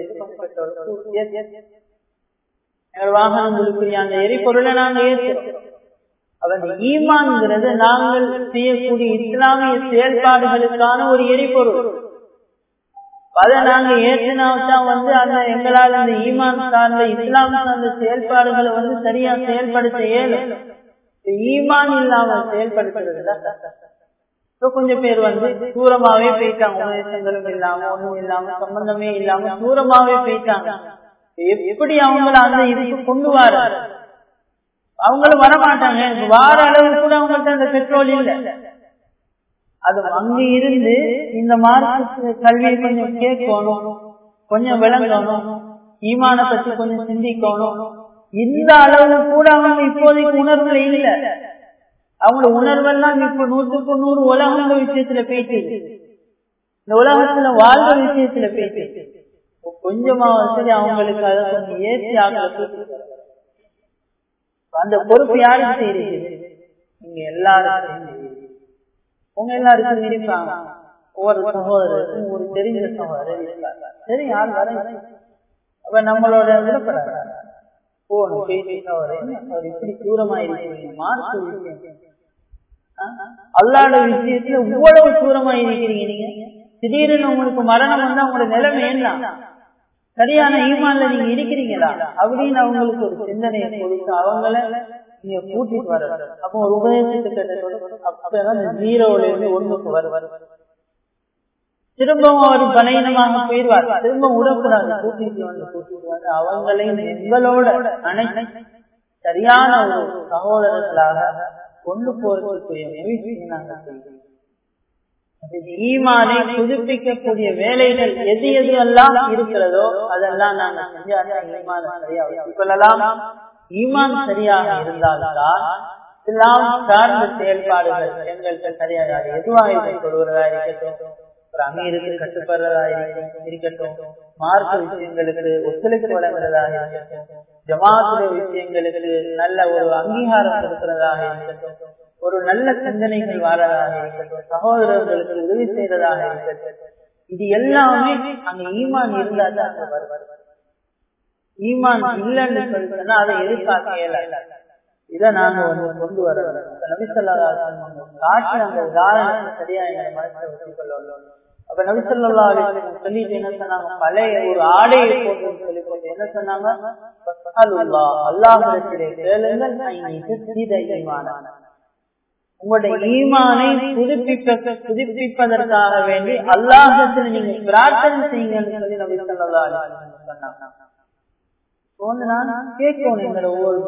வாகனங்களுக்கு அந்த எரிபொருளை நாங்க ஏற்றுறோம். அவன் ஈமான்ங்கிறது நாங்கள் செய்யக்கூடிய இஸ்லாமிய செயல்பாடுகளுக்கான ஒரு எரிபொருள். அதை நாங்க ஏற்றினால்தான் வந்து அந்த எங்களால் அந்த ஈமான் சார்ந்த இஸ்லாம் சார்ந்த செயல்பாடுகளை வந்து சரியா செயல்படுத்த இயலும். ஈமான் இல்லாம செயல்படுத்துறதுதான் கொஞ்சம் பேர் வந்து தூரமாவே போயிட்டாங்க. உபதேசங்களும் இல்லாம ஒண்ணும் இல்லாம சம்பந்தமே இல்லாம தூரமாவே போயிட்டாங்க. எப்படி அவங்கள அந்த இதுக்கு கொண்டு வர அவங்களும் வரமாட்டாங்க. வார அளவு கூட அவங்கள்ட்ட அந்த பெட்ரோல் இல்லை. அது அங்க இருந்து இந்த மார்க்க கல்வியை கொஞ்சம் கேட்கணும், கொஞ்சம் விளங்கணும், ஈமான பற்றி கொஞ்சம் சிந்திக்கணும். இந்த அளவு கூட அவங்க இப்போதைக்கு உணர்வுல இல்லை. அவங்களோட உணர்வெல்லாம் இப்ப நூற்றுக்கு நூறு உலக விஷயத்துல போயிட்டு, இந்த உலகத்துல வாழ்ற விஷயத்துல போயிட்டு கொஞ்சமா சரி அவங்களுக்கு அதை கொஞ்சம் ஏற்றி ஆகிறது. அந்த பொறுப்பு யாருக்கு செய்யுது? நீங்க எல்லாரும் உங்க எல்லாருக்கும் இருப்பாங்க. ஒவ்வொரு சகோதரருக்கும் ஒரு தெரிஞ்ச சகோதரர் இருப்பாங்க. சரி, யார் வர அப்ப நம்மளோட விடப்படாது போகணும் பேசி அவர் இப்படி தூரமா இருக்கிறீங்க, மார்க்க விஷயம் அல்லாட விஷயத்துல இவ்வளவு தூரமா இருக்கிறீங்க. நீங்க திடீர்னு உங்களுக்கு மரணம் வந்தா உங்களோட நிலைமை என்ன? சரியான ஈமான்ல நீங்க இருக்கிறீங்களா அப்படின்னு அவங்களுக்கு ஒரு சிந்தனையை கொடுத்து அவங்கள நீங்க கூட்டிட்டு வர. அப்போ ஒரு உபதேசத்துக்கு அப்பதான் ஜீரோல இருந்து ஒண்ணுக்கு வருவார். திரும்பவும் அவர் பலகீனமாக போயிடுவார். திரும்ப விடக்கூடாது, கூட்டிட்டு வந்து கூட்டிட்டு வந்து அவங்களையும் எங்களோட அனைத்து சரியான ஒரு சகோதரர்களாக கொண்டு போறதுக்குரிய முயற்சி நாங்கள் செய்வோம். ஈமானை புதுப்பிக்கக்கூடிய வேலைகள் எது எது எல்லாம் இருக்கிறதோ அதெல்லாம் நாங்கள் செஞ்சாதான் ஈமான் சரியாக கொள்ளலாம். ஈமான் சரியாக இருந்தால்தான் இஸ்லாம் சார்ந்த செயல்பாடுகள் எங்களுக்கு சரியாக எதுவாக கொள்வதா இருக்கட்டும், ஒரு அமீருக்கு கட்டுப்படுறதா இருக்கட்டும், மார்க்க விஷயங்களுக்கு ஒத்துழைப்பு வழங்குறதாக இருக்கட்டும், ஜமாத்துடைய விஷயங்களுக்கு நல்ல ஒரு அங்கீகாரம் கொடுக்கிறதாக இருக்கட்டும், ஒரு நல்ல சிந்தனைகள் வாழறதாக இருக்கட்டும், சகோதரர்களுக்கு உதவி செய்யறதாக இருக்கட்டும், இது எல்லாமே அங்க ஈமான் இருந்தாதான் அங்க வருவார். ஈமான் இல்லைன்னு சொல்லிட்டோம்னா அதை எதிர்பார்க்க இயலாது. இதை நாங்க வந்து கொண்டு வர காட்டு அந்த உதாரணத்தை சரியா எங்களை மனசுல வச்சுக் கொள்ளணும். அப்ப நபி ஸல்லல்லாஹு அலைஹி வஸல்லம் சொல்லிட்டு என்ன சொன்னாங்க? பழைய ஒரு ஆடையை போட்டு சொல்லி போட்டு என்ன சொன்னாங்க? அல்லாஹ்விடத்திலே கேளுங்கள், உங்களுடைய ஈமானை புதுப்பிக்க புதுப்பிப்பதற்காக வேண்டி அல்லாஹ்விடத்தில் நீங்க பிரார்த்தனை செய்யுங்கன்னு சொல்லி நபி ஸல்லல்லாஹு அலைஹி வஸல்லம் சொன்னாங்க. நான் கேட்கணும் ஒவ்வொரு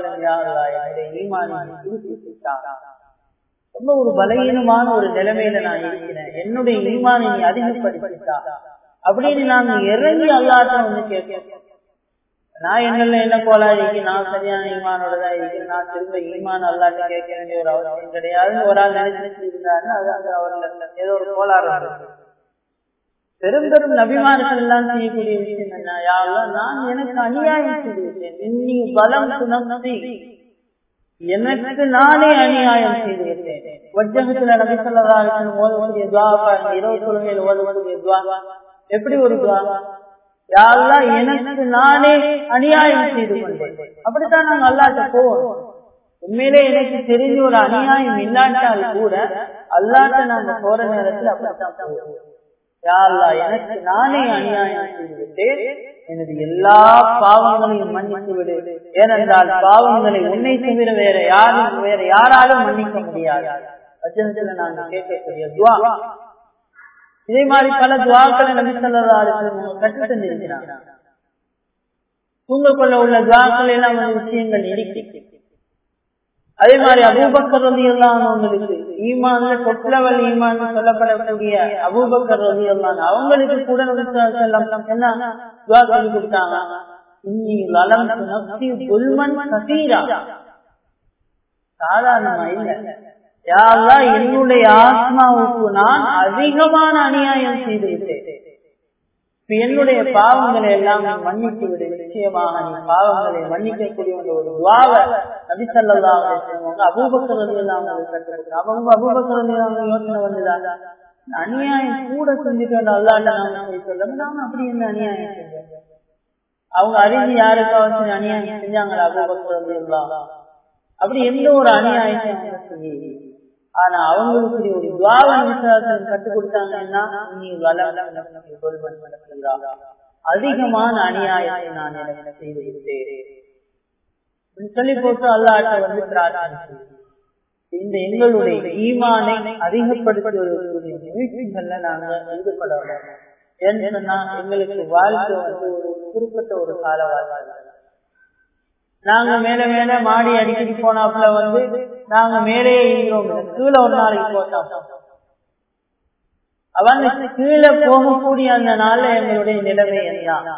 ரொம்ப ஒரு பலகீனமான ஒரு நிலைமையில நான் இருக்கிறேன், என்னுடைய ஈமானை நீ அதிகப்படுத்திட்டா அப்படின்னு நாங்க இறங்கி அல்லாஹ்ட்ட வந்து கேட்கிறோம். நான் என்னல என்ன கோளாறு, நான் சரியான ஈமானோட தான் இருக்கிறேன், நான் திரும்ப ஈமான் அல்லாஹ்ட்ட கேட்க வேண்டிய ஒரு அவசியம் கிடையாதுன்னு ஒரு ஆள் நினைச்சு இருந்தாருன்னு அது அவர்கள் ஏதோ ஒரு கோளாறு இருக்கு. பெரும் பெரும் நபிமார்கள் எல்லாம் செய்யக்கூடிய விஷயம் என்ன? யாரெல்லாம் நான் எனக்கு அநியாயம் செய்துவிட்டேன், இன்னி பலம் சுனம்சி, எனக்கு நானே அநியாயம் செய்துவிட்டேன். வஜ்ஜகத்துல நபி ஸல்லல்லாஹு அலைஹி வஸல்லம் ஓதக்கூடிய துஆ பாருங்க, இரவு தொழுகையில் ஓதக்கூடிய துஆ எப்படி ஒரு துஆ? யா அல்லாஹ் எனக்கு நானே அநியாயம் செய்து கொண்டேன். அப்படித்தான் நாங்க அல்லாஹ்ட்ட போவோம். உண்மையிலே எனக்கு தெரிஞ்ச ஒரு அநியாயம் இல்லாட்டால் கூட அல்லாஹ்ட்ட நாங்க போற நேரத்துல அப்படித்தான் போவோம். யா அல்லாஹ் எனக்கு நானே அநியாயம் செய்துவிட்டேன், எனது எல்லா பாவங்களையும் மன்னித்து விடு, ஏனென்றால் பாவங்களை உன்னை தவிர வேற யாரும் வேற யாராலும் மன்னிக்க முடியாது. வசனத்துல நாங்க கேட்கக்கூடிய துஆ. இதே மாதிரி பல துஆக்களை நபி ஸல்லல்லாஹு அலைஹி வஸல்லம் கற்று தந்திருக்கிறாங்க. தூங்கக்குள்ள உள்ள துஆக்கள் எல்லாம் விஷயங்கள் இருக்கு. அதே மாதிரி அபூபக்கர் ரலியல்லாஹு அன்ஹு அவங்களுக்கு ஈமான்ல டாப் லெவல் ஈமான் சொல்லப்படக்கூடிய அபூபக்கர் ரலியல்லாஹு அன்ஹு அவங்களுக்கு கூட நபி ஸல்லல்லாஹு அலைஹி வஸல்லம் என்ன துஆ சொல்லி கொடுத்தாங்க, இன்னி லலம்து நஃப்ஸி துல்மன் கஸீரா. சாதாரணமா இல்ல, யா அல்லாஹ் என்னுடைய ஆத்மாவுக்கு நான் அதிகமான அநியாயம் செய்து விட்டேன், என்னுடைய பாவங்களை எல்லாம் மன்னித்து விடு, நிச்சயமாக நீ பாவங்களை மன்னிக்கக்கூடிய ஒரு துஆவை நபி ஸல்லல்லாஹு அலைஹி வஸல்லம் அபூபக்கர் ரலியல்லாஹு அன்ஹு கற்றுக் அவங்க அபூபக்கர் ரலியல்லாஹு அன்ஹு யோசனை வந்ததா, அநியாயம் கூட செஞ்சுட்டு அல்லாஹ்ட்ட நாம சொல்ல நாம அப்படி என்ன அநியாயம் செஞ்சோம்? அவங்க அறிஞ்சு யாருக்காவது அநியாயம் செஞ்சாங்களா அபூபக்கர் ரலியல்லாஹு? அப்படி எந்த ஒரு அநியாயத்தை செய்ய, ஆனா அவங்களுக்கு ஒரு துஆவை கற்றுக் கொடுத்தாங்கன்னா, நீ அதிகமான அநியாயத்தை நான் எனக்கு செய்து விட்டேன் சொல்லி போட்டு அல்லாஹ்ட்ட வந்து பிரார்த்தனை. இந்த எங்களுடைய ஈமானை அதிகப்படுத்துவதற்குரிய முயற்சிகள்ல நாங்க ஈடுபட ஏன்னு சொன்னா, எங்களுக்கு வாழ்க்கை வந்து ஒரு குறிப்பிட்ட ஒரு கால வாழ்க்கை. நாங்க மேல மேல மாடி அடிக்கடி போனாப்புல வந்து நாங்க மேலே இருக்கிறோம், கீழே ஒரு நாளைக்கு போட்டோம், அவங்க கீழே போகக்கூடிய அந்த நாள்ல எங்களுடைய நிலைமை என்ன?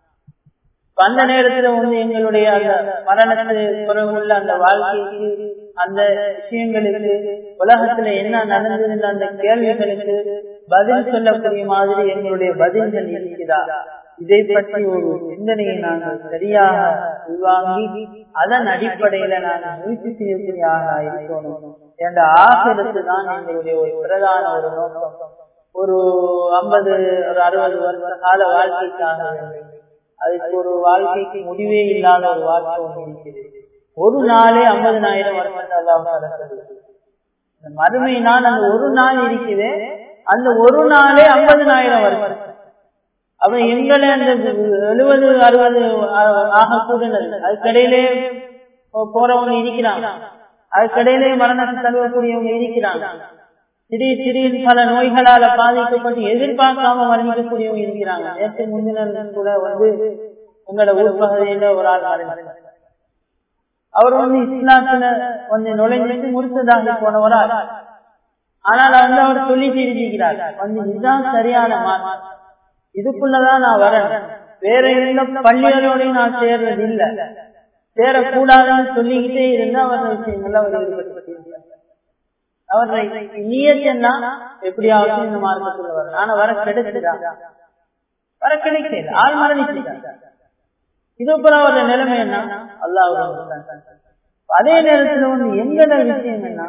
அந்த நேரத்துல வந்து எங்களுடைய அந்த மரணத்துக்கு பிறகுள்ள அந்த வாழ்க்கைக்கு, அந்த விஷயங்களுக்கு, உலகத்துல என்ன நடந்தது அந்த கேள்விகளுக்கு பதில் சொல்லக்கூடிய மாதிரி எங்களுடைய பதில்கள் இருக்கிறதா? இதை பற்றி ஒரு சிந்தனையை நாங்கள் சரியாக உள்வாங்கி அதன் அடிப்படையில நாங்கள் முயற்சி செய்யக்கூடியதாக இருக்கணும் என்ற ஆசிரியத்து தான் எங்களுடைய ஒரு பிரதான ஒரு நோக்கம். ஒரு ஐம்பது ஒரு அறுபது வருஷ கால வாழ்க்கைக்காக அதுக்கு ஒரு வாழ்க்கைக்கு முடிவே இல்லாத ஒரு வாழ்க்கை ஒன்று இருக்கிறது. ஒரு நாளே ஐம்பதுனாயிரம் வருஷம் மறுமை நாள் அந்த ஒரு நாள் இருக்குது, அந்த ஒரு நாளே ஐம்பதுனாயிரம் வருஷம். அப்ப எங்களை அந்த எழுபது அறுபது ஆகக்கூடாது, அதுக்கடையிலே போறவங்க இருக்கிறாங்க, அதுக்கடையிலே மரணத்தை தழுவக்கூடியவங்க இருக்கிறாங்க, திடீர் திடீர் பல நோய்களால பாதிக்கப்பட்டு எதிர்பார்க்காம மரணிக்கக்கூடியவங்க இருக்கிறாங்க. நேற்று முந்தின கூட வந்து உங்களோட ஊர் பகுதியில ஒரு ஆள் மரணிச்சார். அவர் வந்து இஸ்லாத்துல கொஞ்சம் நுழைஞ்சிட்டு முறிச்சதாக போனவரா, ஆனால் வந்து அவர் சொல்லி தெரிஞ்சுக்கிறார், வந்து இதுதான் சரியான மாற்றம், இதுக்குள்ளதான் நான் வரேன், வேற எந்த பள்ளிகளோடையும் நான் சேர்றது இல்ல, சேரக்கூடாதுன்னு சொல்லிக்கிட்டே இருந்தா அவர் விஷயங்கள்ல அவர் ஈடுபட்டு அவரை நீயத்தா எப்படியாவது இந்த மார்க்கத்துல வர, ஆனா வர கிடைச்சதா? வர கிடைக்கல, ஆள் மரணிச்சுட்டாங்க. இது போல அவருடைய நிலைமை என்ன? அல்லாஹ். அதே நேரத்துல வந்து எங்கட விஷயம் என்ன,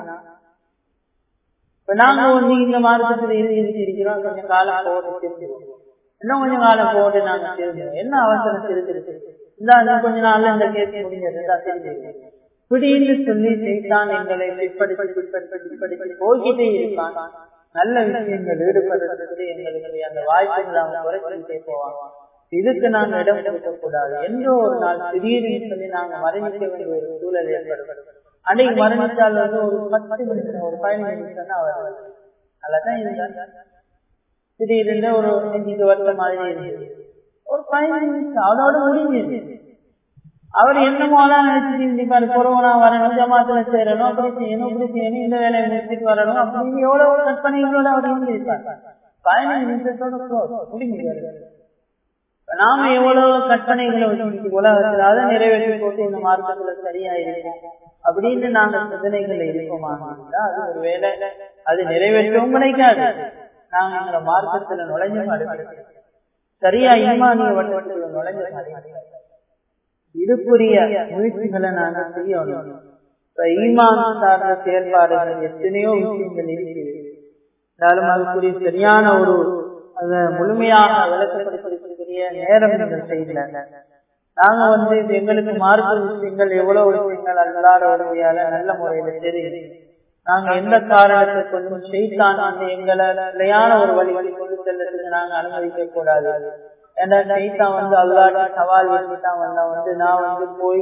இப்ப நாங்க வந்து இந்த மார்க்கத்துல இருந்து இருக்கிறோம், கொஞ்சம் காலம் போட்டு தெரிஞ்சுக்கோம், இன்னும் கொஞ்சம் காலம் போட்டு நாங்க தெரிஞ்சோம், என்ன அவசரம் தெரிஞ்சிருக்கு, இந்த கொஞ்ச நாள்ல இந்த கேஸ் முடிஞ்சது தெரிஞ்சிருக்கு இப்படின்னு சொல்லி செய்தான் எங்களை பிற்படுத்தி பிற்படுத்தி பிற்படுத்தி போய்கிட்டே இருப்பாங்க. நல்ல விஷயங்கள் ஈடுபடுறதுக்கு எங்களுக்கு அந்த வாய்ப்புகள் அவங்க குறைச்சிட்டே போவாங்க. இதுக்கு நாங்க இடம் கொடுக்க கூடாது. என்ற ஒரு நாள் திடீர்னு சொல்லி நாங்க மரணிக்க வேண்டிய ஒரு சூழல் ஏற்படும். அன்னைக்கு மரணிச்சால் வந்து ஒரு பத்து நிமிஷம் ஒரு பதினஞ்சு நிமிஷம் தான் அவர் நல்லதான் இருந்தாங்க. திடீர்னு ஒரு அஞ்சு வருஷம் மாதிரி இருந்தது, ஒரு பதினஞ்சு நிமிஷம் அதோட முடிஞ்சது. அவர் என்னமோலாம் நினைச்சிருப்பாரு, கொரோனா வரணும், ஜமாத்துல சேரணும், அப்படி செய்யணும், இப்படி செய்யணும், இந்த வேலையை முடிச்சுட்டு வரணும் அப்படின்னு எவ்வளவு கற்பனைகளோட அவர் இருந்திருப்பார். பதினஞ்சு நிமிஷத்தோட முடிஞ்சு நாம எவ்வளவு கற்பனைகளை வச்சு உலகத்துல அதை நிறைவேற்றி போட்டு இந்த மார்க்கத்துல சரியா இருக்கும் அப்படின்னு நாங்க சிந்தனைகள் இருக்கோமா, அது ஒரு வேலை அது நிறைவேற்றவும் கிடைக்காது. நாங்க எங்களை மார்க்கத்துல நுழைஞ்ச சரியா ஈமானிய வட்டத்துல நுழைஞ்ச இதுக்குரிய முயற்சிகளை நாங்க செய்யணும். ஈமான் சார்ந்த செயல்பாடுகள் எத்தனையோ விஷயங்கள் இருக்கிறது, அதுக்குரிய சரியான ஒரு அத முழுமையாக விளக்கப்படுத்தக்கூடிய நேரம் நீங்கள் செய்யல. நாங்க வந்து எங்களுக்கு மார்க்க விஷயங்கள் எவ்வளவு விஷயங்கள் அல்லாத உதவியால நல்ல முறையில தெரியுது. நாங்க எந்த காரணத்தை கொண்டும் செய்தான் வந்து எங்களை நிலையான ஒரு வழி வழி கொண்டு செல்றதுக்கு நாங்க அனுமதிக்க கூடாது. ஏன்னா செய்தான் வந்து அல்லாட்ட சவால் வச்சுதான் வந்தா வந்து நான் வந்து போய்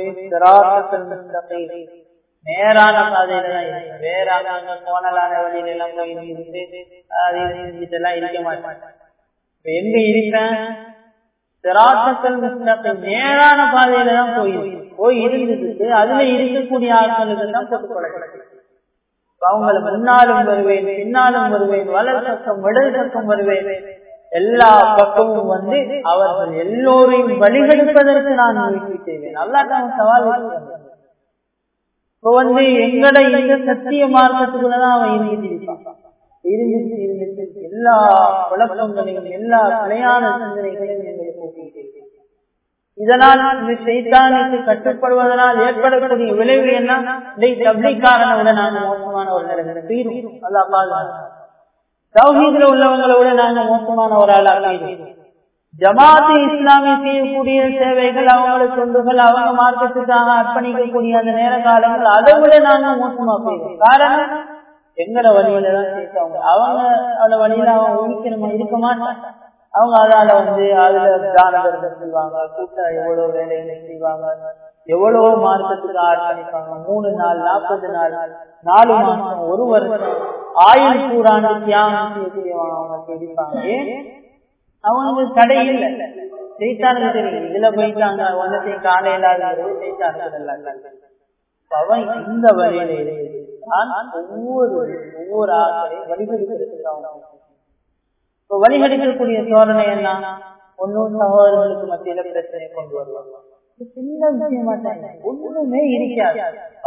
நேரான பாதையில தான் இருக்கேன், வேற அங்க கோணலான வழியில எல்லாம் போய் இருந்து அது எல்லாம் இருக்க மாட்டேன். எங்க இருப்பேன் சிராத்தல் முஸ்தகீம் நேரான பாதையில தான் போய் போய் இருந்துட்டு அதுல இருக்கக்கூடிய ஆட்களுக்கு தான் போட்டுக்கொள்ளப்படுது. அவங்களை முன்னாலும் வருவேன், பின்னாலும் வருவேன், வலது பக்கம் இடது பக்கம் வருவேன், எல்லா பக்கமும் வந்து அவர்கள் எல்லோரையும் வழிகெடுப்பதற்கு நான் முயற்சி செய்வேன். அல்லாஹ் தான் சவால் விடுறான். இப்ப வந்து எங்கட இந்த சத்திய மார்க்கத்துக்குள்ளதான் அவன் இருந்துட்டு இருந்துட்டு இருந்துட்டு எல்லா குழப்பங்களையும் எல்லா பிழையான சிந்தனைகளையும் எங்களுக்கு போட்டிட்டு. இதனால் இந்த ஷைத்தானுக்கு கட்டுப்படுவதனால் ஏற்படக்கூடிய விளைவு என்ன? தப்லீகாரனை நாங்க மோசமான ஒரு நிலைமை தீரும். அல்லாஹ் பாதுகாப்பான். தௌஹீதுல உள்ளவங்களை விட நாங்க மோசமான ஒரு ஆளாக ஜமாத்து இஸ்லாமி செய்யக்கூடிய சேவைகள், அவங்களுக்கு தொண்டுகள், அவங்க மார்க்கத்துக்காக அர்ப்பணிக்கக்கூடிய அந்த நேர காலங்கள் அதை விட நாங்க மோசமா போயிடும். காரணம் எங்கட வழியில தான் சேர்த்தவங்க. அவங்க அந்த வழியில அவங்க ஊழிக்கிறமா இருக்க மாட்டாங்க. அவங்க அதால வந்து அதுல தானதர்கள் செய்வாங்க, கூட்ட எவ்வளவு வேலைகளை செய்வாங்க, எவ்வளவோ மார்க்கத்துக்கு ஆர்ப்பணிப்பாங்க. மூணு நாள், நாற்பது நாள், நாலு மாசம், ஒரு வருஷம், ஆயுள் கூறான தியாகம் செய்யக்கூடியவங்க அவங்க தெரிவிப்பாங்க. அவங்க தடை இல்லை, செய்தானுக்கு தெரியும். இதுல போயிட்டாங்க ஒன்னத்தையும் காலையில செய்தானுக்கு. அவன் இந்த வழியில ஒவ்வொரு ஒவ்வொரு ஆட்களையும் வழிபடுத்திருக்கிறாங்க. இப்ப வழிகடிக்கக்கூடிய தோரணை என்ன? ஒன்னும் சகோதரர்களுக்கு மத்தியில பிரச்சனை கொண்டு வருவாங்க. சின்ன விஷயமா தான், ஒண்ணுமே இருக்காது.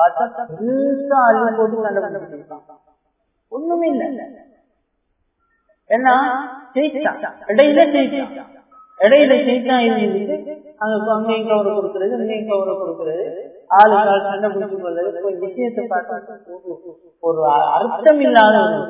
ஒண்ணுமே இல்லை. ஏன்னா இடையில ஜெயிச்சா இடையில ஜெயிச்சா இருந்துட்டு அங்க அங்கேயும் கவரை கொடுக்கறது, இங்கேயும் கவரை கொடுக்கறது, ஆளு கால் சண்டை பிடிச்சு கொள்றது, ஒரு விஷயத்தை பார்த்தா ஒரு அர்த்தம் இல்லாத ஒரு.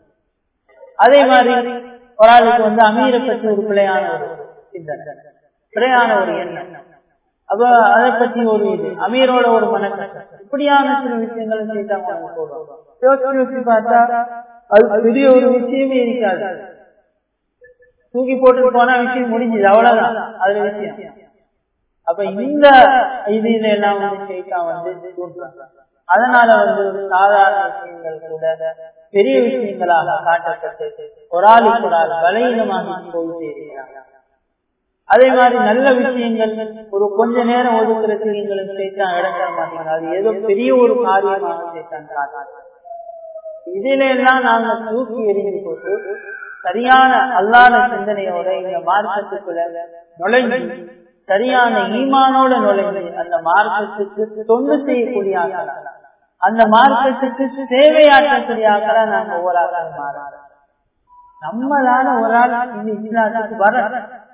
அதே மாதிரி ஒரு ஆளுக்கு வந்து அமீரை பற்றி ஒரு பிழையான ஒரு சிந்தனை, பிழையான ஒரு எண்ணம். அப்ப அதை பற்றி ஒரு இது அமீரோட ஒரு மனக்கட்டம், இப்படியான சில விஷயங்களும் செய்தாங்க. பார்த்தா அது பெரிய ஒரு விஷயமே இருக்காது. தூக்கி போட்டு போனா விஷயம் முடிஞ்சது, அவ்வளவுதான் அதுல விஷயம். அப்ப இந்த இதுல எல்லாம் வந்து செய்தான் வந்து அதனால வந்து ஒரு சாதாரண விஷயங்கள் கூட பெரிய விஷயங்களாக காட்டப்பட்டு ஒரு ஆளுக்கு ஒரு ஆள் பலவீனமாக போய் செய்கிறாங்க. அதே மாதிரி நல்ல விஷயங்கள் ஒரு கொஞ்ச நேரம் ஒதுக்குறதுக்கு எங்களுக்கு செய்தான் இடம் தர மாட்டீங்க. அது ஏதோ பெரிய ஒரு காரியமாக செய்தான் காட்டாங்க. இதுல எல்லாம் நாங்க தூக்கி எறிந்து போட்டு சரியான அல்லாத சிந்தனையோட இந்த மார்க்கத்துக்குள்ள நுழைஞ்சு சரியான ஈமானோட நுழைஞ்சு அந்த மார்க்கத்துக்கு தொண்டு செய்யக்கூடிய ஆக்களா, அந்த மார்க்கத்துக்கு சேவையாற்றக்கூடிய ஆக்களா நாங்க ஒவ்வொரு ஆக்கள் மாற. நம்மளால ஒரு ஆள் இந்த இஸ்லாத்துக்கு வர,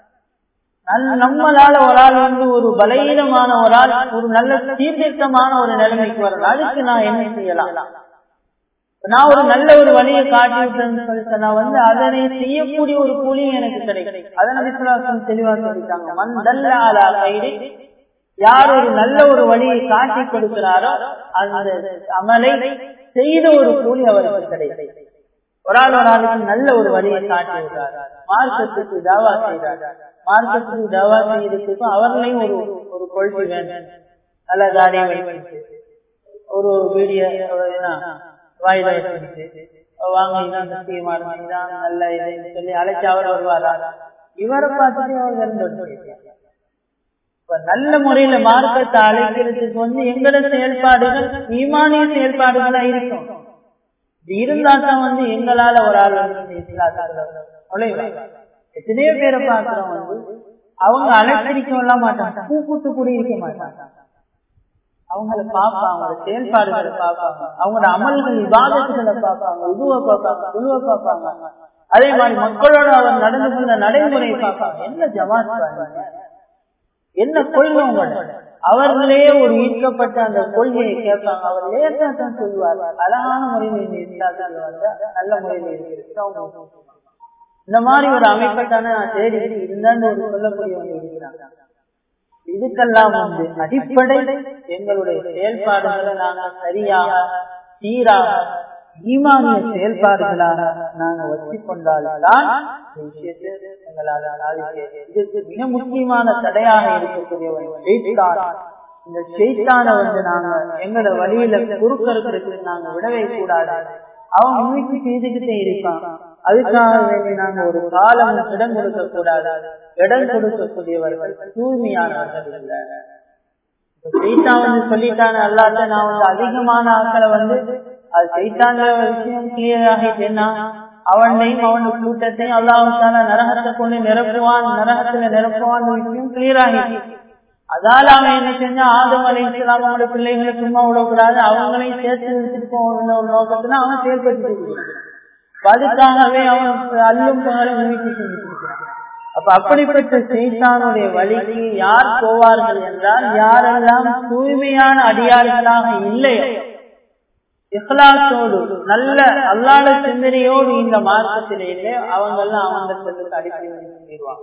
நம்மளால ஒரு ஆள் வந்து ஒரு பலவீனமான ஒரு ஆள் ஒரு நல்ல சீர்திருத்தமான ஒரு நிலைமைக்கு வரணும். அதுக்கு நான் என்ன செய்யலாம்? நான் ஒரு நல்ல ஒரு வழியை காட்டி விட்டேன்னு சொல்லிட்டு நான் வந்து அதனை செய்யக்கூடிய ஒரு கூலியும் எனக்கு கிடைக்கும். அதனை விசுவாசம் தெளிவா சொல்லிட்டாங்க. மந்தல்ல அலா கைரி, யார் ஒரு நல்ல ஒரு வழியை காட்டி கொடுக்கிறாரோ அந்த அமலை செய்த ஒரு கூலி அவருக்கு கிடைக்கும். ஒரு ஆள் ஒரு ஆளுக்கு நல்ல ஒரு வழியை காட்டி விடுறார், மார்க்கத்துக்கு தாவா செய்கிறார், மார்க்கத்துக்கு தாவா செய்யறதுக்கு அவர்களையும் ஒரு ஒரு கொள்கை வேண்டும். நல்ல தாடியை வைத்து ஒரு வீடியோ வாயில வாங்க நல்ல இதை சொல்லி அழைச்சி அவர் வருவாரா? இவரை பார்த்துட்டு அவர் நல்ல முறையில மார்க்கத்தை அழைக்கிறதுக்கு வந்து எங்களோட செயல்பாடுகள் ஈமானிய செயல்பாடுகளா இருக்கும். இருந்தால்தான் வந்து எங்களால ஒரு ஆள் நுழைவாங்க. எத்தனையோ பேரை பார்க்கிறோம் வந்து அவங்க அழைச்சிருக்க எல்லாம் மாட்டாங்க, கூப்பிட்டு கூட இருக்க மாட்டாங்க. அவங்களை பார்ப்பாங்க, அவங்களோட செயல்பாடுகளை பார்ப்பாங்க, அவங்களோட அமல்கள் விவாதத்துகளை பார்ப்பாங்க, உதுவை பார்ப்பாங்க, குழுவை பார்ப்பாங்க. அதே மாதிரி மக்களோட அவர் நடந்து கொண்ட நடைமுறையை பார்ப்பாங்க. என்ன ஜமாத், என்ன கொள்கை உங்களோட, அவர்களே ஒரு ஈர்க்கப்பட்ட அந்த கொள்கையை கேட்பாங்க. அவர் லேசா தான் சொல்லுவார், அழகான முறையில் நல்ல முறையில் இருக்கு. இந்த மாதிரி ஒரு அமைப்பட்டான தேடி இருந்தான்னு ஒரு சொல்லக்கூடியவங்க இருக்கிறாங்க. இதுக்கெல்லாம் வந்து அடிப்படை எங்களுடைய செயல்பாடுகளை நாங்கள் சரியாக சீராக ஈமானிய செயல்பாடுகளாக நாங்கள் வச்சு கொண்டால்தான் விஷயத்தை எங்களால் சாதிக்க. இதுக்கு மிக முக்கியமான தடையாக இருக்கக்கூடியவன் ஷைத்தான். இந்த ஷைத்தானை வந்து நாங்க எங்களோட வழியில குறுக்கறுக்கிறதுக்கு நாங்க விடவே கூடாது. அவன் முயற்சி செய்துகிட்டே இருப்பான். அதுக்காக வேண்டி நாங்க ஒரு காலம் இடம் கொடுக்க கூடாது. இடம் கொடுக்கக்கூடியவர்கள் தூய்மையானவர்கள் இல்ல. சைத்தான் வந்து சொல்லிட்டான அல்லாட்ட நான் வந்து அதிகமான ஆட்களை வந்து அது சைத்தான விஷயம் கிளியர் ஆகிட்டேன்னா அவனையும் அவனுடைய கூட்டத்தையும் அல்லாஹ் நரகத்தை கொண்டு நிரப்புவான், நரகத்துல நிரப்புவான் விஷயம் கிளியர் ஆகிட்டு. அதால அவன் என்ன செஞ்சா ஆதம் அலைஹிஸ்ஸலாம் அவங்களோட பிள்ளைகளை சும்மா விடக்கூடாது, அவங்களையும் சேர்த்து எடுத்துட்டு போகணும் ஒரு நோக்கத்துல அவன் செயல்பட்டு அதுக்காகவே அவன் அல்லும் பகலும் முயற்சி செஞ்சுருக்கிறான். அப்ப அப்படிப்பட்ட சைத்தானுடைய வழிக்கு யார் போவார்கள் என்றால் யாரெல்லாம் தூய்மையான அடியார்களாக இல்லையோ, இஹ்லாஸோடு நல்ல அல்லாஹ்வுடைய சிந்தனையோடு இந்த மார்க்கத்திலே இல்லை, அவங்க எல்லாம் அவங்க அடிப்படைவாங்க.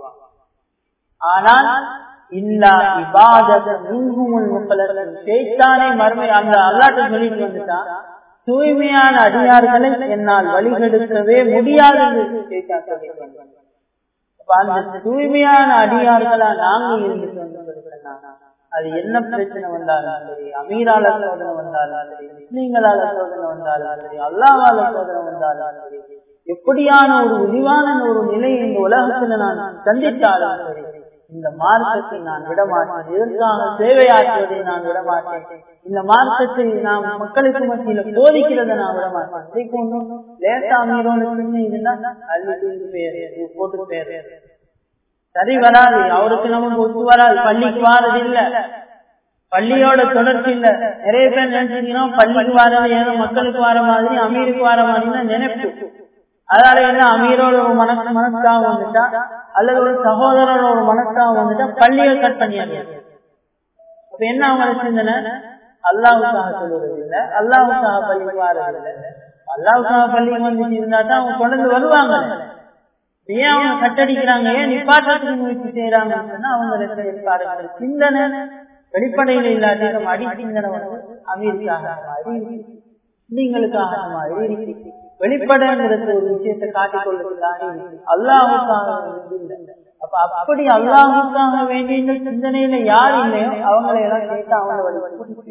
ஆனால் இல்லா இபாதத் மின்ஹுமுல் முக்லஸீன், சைத்தானை மர்மை அந்த அல்லாஹ்ட்ட சொல்லிட்டு வந்துட்டான், தூய்மையான அடியார்களை என்னால் வழிகெடுக்கவே முடியாது என்று சைத்தான் சொல்லிட்டு வந்தான். அந்த தூய்மையான அடியார்களா நாங்க இருந்துட்டு வந்திருக்கிறோம்னா அது என்ன பிரச்சனை வந்தாலும் சரி, அமீரால சோதனை வந்தாலும் சரி, முஸ்லீம்களால சோதனை வந்தாலும் சரி, அல்லாஹ்வால சோதனை வந்தாலும் சரி, எப்படியான ஒரு விரிவான ஒரு நிலையை இந்த உலகத்துல நான் சந்தித்தாலும் சரி, இந்த மார்க்கத்தை நான் விடமாட்டேன். இதற்காக சேவையாற்றுவதை நான் விடமாட்டேன். இந்த மார்க்கத்தை நாம் மக்களுக்கு மத்தியில போதிக்கிறத நான் விடமாட்டேன். அதை கொண்டு லேசா அமீரோட இதுன்னா அல்லது பேரு போட்டு பேரு சரி வராது, அவருக்கு நமக்கு ஒத்து வராது. பள்ளிக்கு வாரது இல்ல, பள்ளியோட தொடர்ச்சி இல்ல. நிறைய பேர் நினைச்சீங்கன்னா பள்ளிக்கு வாரது ஏதோ மக்களுக்கு வர மாதிரி அமீருக்கு வர மாதிரி நினைப்பு. அதனால என்ன அமீரோட ஒரு மனசு மனசாக வந்துட்டா அல்லது ஒரு சகோதரோட ஒரு மனசாக வந்துட்டா பள்ளியை கட் பண்ணியாங்க. அப்ப என்ன அவங்க சிந்தனை, அல்லாஹ்வுக்காக சொல்லுறது இல்ல, அல்லாஹ்வுக்காக பள்ளிக்கு வாரது இல்ல. அல்லாஹ்வுக்காக பள்ளிக்கு வந்து இருந்தா தான் அவங்க தொடர்ந்து வருவாங்க. ஏன் அவங்க கட்டடிக்கிறாங்க, ஏன் நிப்பாட்டத்துக்கு முயற்சி செய்யறாங்கன்னா அவங்க சிந்தனை வெளிப்படையில இல்லாத அடி சிந்தனை வந்து அமீருக்காக மாதிரி நீங்களுக்காக மாதிரி வெளிப்படைங்கிறது ஒரு விஷயத்தை காட்டிக் கொள்வதுதான் அல்லாஹ்வுக்காக இல்லை. அப்ப அப்படி அல்லாஹ்வுக்காக வேண்டிய சிந்தனையில யார் இல்லையோ அவங்களை எல்லாம் கேட்டு அவங்க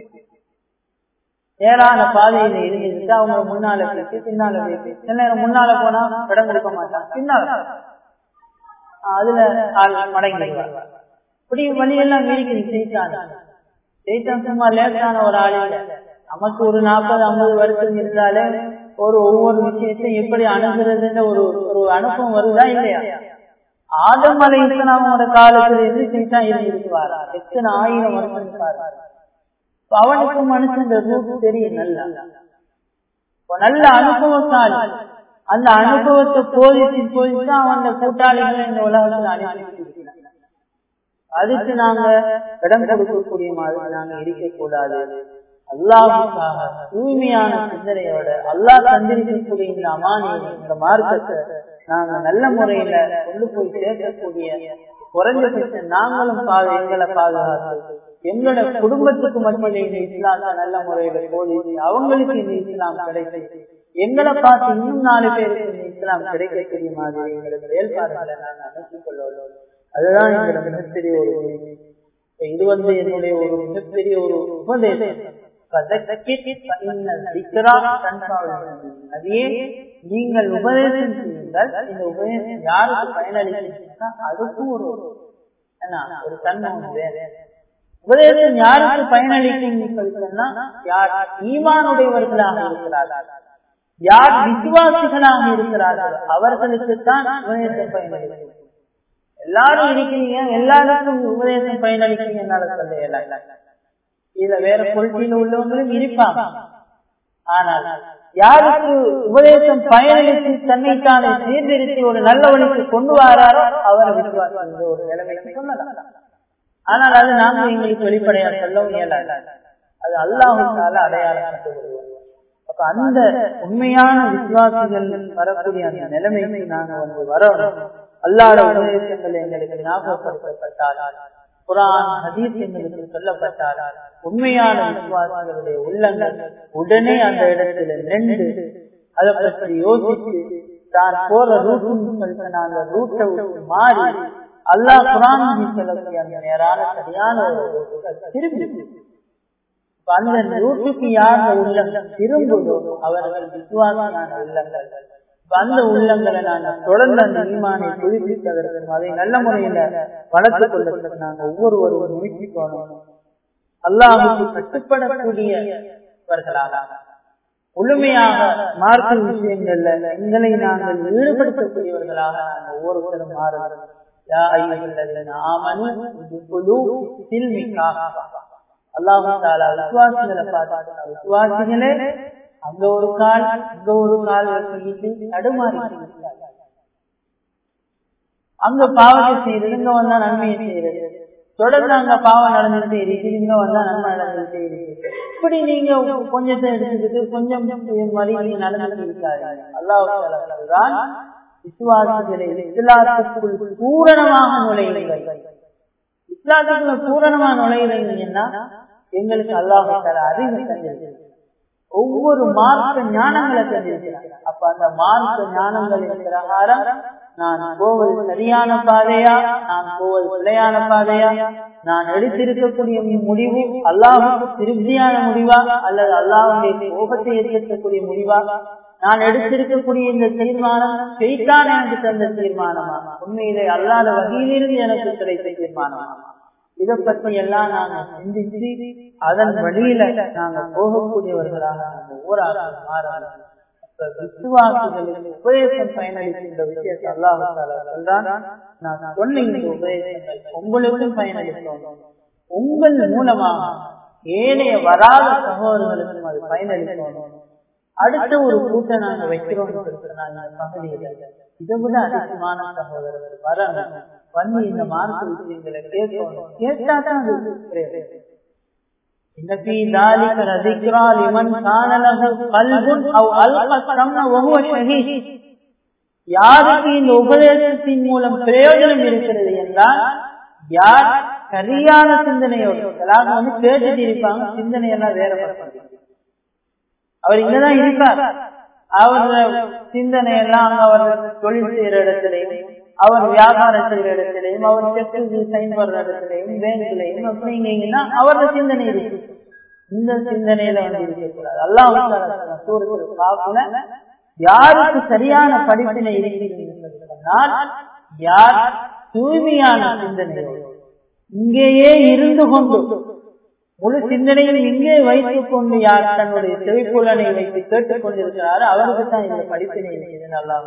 நேரான பாதையில இருந்துட்டு அவங்க முன்னால பேசி பின்னால பேசி சில நேரம் முன்னால போனா இடம் கொடுக்க மாட்டாங்க, பின்னால அதுல மடங்கி இப்படி வழியெல்லாம் மீறி செய்தாங்க. செய்தான் சும்மா லேசான ஒரு ஆள் இல்லை. நமக்கு ஒரு நாற்பது ஐம்பது வருஷம் இருந்தாலே ஒரு ஒவ்வொரு விஷயத்தையும் எப்படி அணுகிறதுன்ற ஒரு ஒரு அனுபவம் வருதா இல்லையா? ஆதம் அலைஹிஸ்ஸலாமோட காலத்துல இருந்து செய்தான் இருந்துருவாரா, எத்தனை ஆயிரம் வருஷம் இருப்பாரு. அவனுக்கு மனுஷன் தெரியும், நல்ல நல்ல அனுபவத்தால் அந்த அனுபவத்தை போதிச்சு போதிச்சு அவன் கூட்டாளிகளை இந்த உலகத்தில் அனுப்பி அதுக்கு நாங்க இடம் கொடுக்கக்கூடிய மாதிரி நாங்க இருக்கக்கூடாது. அல்லாஹ்வுக்காக தூய்மையான சிந்தனையோட அல்லாஹ் தந்திருக்கக்கூடிய இந்த அமானியை இந்த மார்க்கத்தை நாங்க நல்ல முறையில கொண்டு போய் சேர்க்கக்கூடிய குறைஞ்சபட்ச நாங்களும் பாது எங்களை பாதுகாத்து எங்களோட குடும்பத்துக்கு மத்தியில இந்த இஸ்லாத்தை நல்ல முறையில போதிச்சு அவங்களுக்கு இந்த இஸ்லாம் கிடைக்கும், எங்களை பார்த்து இன்னும் நாலு பேருக்கு இந்த இஸ்லாம் கிடைக்கக்கூடிய மாதிரி எங்களோட செயல்பாடுகளை நாங்கள் அமைத்துக் கொள்வோம். அதுதான் எங்களோட மிகப்பெரிய ஒரு இது வந்து என்னுடைய ஒரு மிகப்பெரிய ஒரு உபதேசம். நீங்கள் உபதேசம் செய்யுங்கள், இந்த உபதேசம் யாருக்கு பயனளிக்கிறீங்கன்னா அதுக்கும் ஒரு ஒரு தன்மை வேறு. உபதேசம் யாருக்கு பயனளிக்குன்னா யார் ஈமானுடையவர்களாக இருக்கிறார்கள், யார் விசுவாசிகளாக இருக்கிறார்கள் அவர்களுக்குத்தான் உபதேசம் பயனளிக்கும். எல்லாரும் இருக்கிறீங்க, எல்லாருக்கும் உபதேசம் பயனளிக்கிறீங்க என்னால சொல்ல இதுல வேற கொள்கையில உள்ளவங்களும் இருப்பாங்க. ஆனால் யாருக்கு உபதேசம் பயனளித்து தன்னைத்தானே சீர்திருத்தி ஒரு நல்ல வழிக்கு கொண்டு வராரோ அவரை விசுவாசம் ஒரு நிலைமைக்கு சொல்லலாம். ஆனால் அது நாம எங்களுக்கு வெளிப்படையாக சொல்லவும் இயலாது, அது அல்லாஹ்வுக்காக அடையாளம். அப்ப அந்த உண்மையான விசுவாசிகள் வரக்கூடிய அந்த நிலைமைக்கு நாங்க வந்து வரணும். அல்லாஹ்வுடைய உபதேசங்கள் எங்களுக்கு ஞாபகப்படுத்தப்பட்டால், குர்ஆன் ஹதீஸ் எங்களுக்கு சொல்லப்பட்டால், உண்மையான விசுவாசிகளுடைய உள்ளங்கள் உடனே அந்த இடத்துல நின்று அதை பற்றி யோசித்து தான் போற ரூட்டு அந்த ரூட்டை மாறி அல்லாஹ் குர்ஆனில் சொல்லக்கூடிய அந்த நேரான சரியான திரும்பி அந்த நூற்றுக்கு யார் உள்ளம் திரும்புதோ அவர்கள் விசுவாசியான உள்ளங்கள். அந்த உள்ளங்களை நாங்கள் தொடர்ந்து அந்த ஈமானை புதுப்பிப்பதற்கும் அதை நல்ல முறையில வளர்த்துக் கொள்வதற்கு நாங்கள் ஒவ்வொருவரும் முயற்சி போனோம். அல்லாஹ்வுக்கு கட்டுப்படக்கூடியவர்களாக முழுமையாக மார்க்க விஷயங்கள்ல எங்களை நாங்கள் ஈடுபடுத்தக்கூடியவர்களாக நாங்கள் ஒவ்வொருவரும் மாறுவோம். அல்லாஹ் தஆலா விசுவாசிகளை பார்த்து விசுவாசிகளே அங்க ஒரு கால் அங்க ஒரு கால் வச்சுக்கிட்டு தடுமாறி அங்க பாவத்தை செய்யறது, இங்க வந்தா நன்மையை செய்யறது, தொடர்ந்து அங்க பாவம் நடந்துகிட்டே இருக்கு, இங்க வந்தா நன்மை நடந்துகிட்டே இருக்கு. இப்படி நீங்க கொஞ்சத்தை எடுத்துக்கிட்டு கொஞ்சம் மாதிரி நீங்க நடந்துட்டு இருக்காரு. அல்லாஹ் தஆலா விசுவாசிகளை இஸ்லாத்துக்குள் பூரணமாக நுழையுங்கள். இஸ்லாத்துக்குள்ள பூரணமா நுழையுறீங்கன்னா எங்களுக்கு அல்லாஹ் தஆலா அறிவு தந்திருக்கிறார், ஒவ்வொரு மார்க்க ஞானங்களை தந்திருக்கிறார். அப்ப அந்த மார்க்க ஞானங்களின் பிரகாரம் நான் போவது சரியான பாதையா, நான் போவது பிழையான பாதையா, நான் எடுத்திருக்கக்கூடிய முடிவு அல்லாஹ்வுக்கு திருப்தியான முடிவா அல்லது அல்லாஹ்வுடைய கோபத்தை ஏற்படுத்தக்கூடிய முடிவா, நான் எடுத்திருக்கக்கூடிய இந்த தீர்மானம் ஷைத்தான் எனக்கு தந்த தீர்மானமா, உண்மையிலே அல்லாஹ்வுடைய வகையிலிருந்து எனக்கு கிடைத்த தீர்மானமா, இதை பற்றி எல்லாம் நாங்க சிந்திச்சு அதன் வழியில நாங்க போகக்கூடியவர்களாக ஒவ்வொரு ஆளும் மாறலாம். விசுவாசிகளுக்கு உபதேசம் பயனளிக்கின்ற விஷயத்தை அல்லாஹ் தஆலா சொல்றான். நான் சொன்ன இந்த உபதேசங்கள் உங்களுக்கும் பயனளித்தோம், உங்கள் மூலமாக ஏனைய வராத சகோதரர்களுக்கும் அது பயனளித்தோம். அடுத்த ஒரு கூட்டம் நாங்க வைக்கிறோம் பகுதியில் இதை விட அதிகமான சகோதரர்கள் வர வந்து இந்த மார்க்க விஷயங்களை கேட்கணும். கேட்டாதான் அது யாருக்கு இந்த உபதேசத்தின் மூலம் பிரயோஜனம் இருக்கிறது என்றால் யார் சரியான சிந்தனையோடு வந்து கேட்டுட்டு இருப்பாங்க, சிந்தனையெல்லாம் வேற படுத்த அவர் இங்கதான் இருப்பார், அவர் சிந்தனையெல்லாம் அவர் தொழில் செய்யற இடத்திலையும் அவர் வியாபாரம் செய்யற இடத்திலையும் அவர் செக்கு சைன் பண்ற இடத்திலையும் பேங்க்லையும் அப்படிங்கன்னா அவரது சிந்தனை இருக்கு. இந்த சிந்தனையில வந்து இருக்கக்கூடாது. அல்லாஹ் சூரத்துல் காஃப்ல யாருக்கு சரியான படிப்பினை இருக்கிறால் யார் தூய்மையான சிந்தனையோடு இங்கேயே இருந்து கொண்டு முழு சிந்தனையில் இங்கே வைத்துக் கொண்டு யார் தன்னுடைய செவிப்புலனை வைத்து கேட்டுக் கொண்டிருக்கிறாரோ அவருக்கு தான் இந்த படிப்பினை இருக்கிறது. நல்லா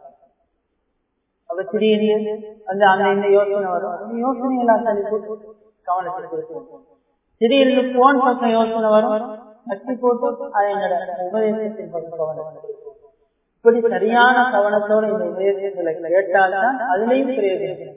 அவர் திடீர்னு அந்த அந்த இந்த யோசனை வரும், யோசனை எல்லாம் தள்ளி போட்டு கவனத்தை திடீர்னு போன் பக்கம் யோசனை வரும், கட்டி போட்டு அதை எங்களோட உபதேசத்தின் பக்கம் கவனம். இப்படி சரியான கவனத்தோடு இந்த உபதேசங்களை கேட்டால்தான் அதுலேயும் பிரயோஜனம்.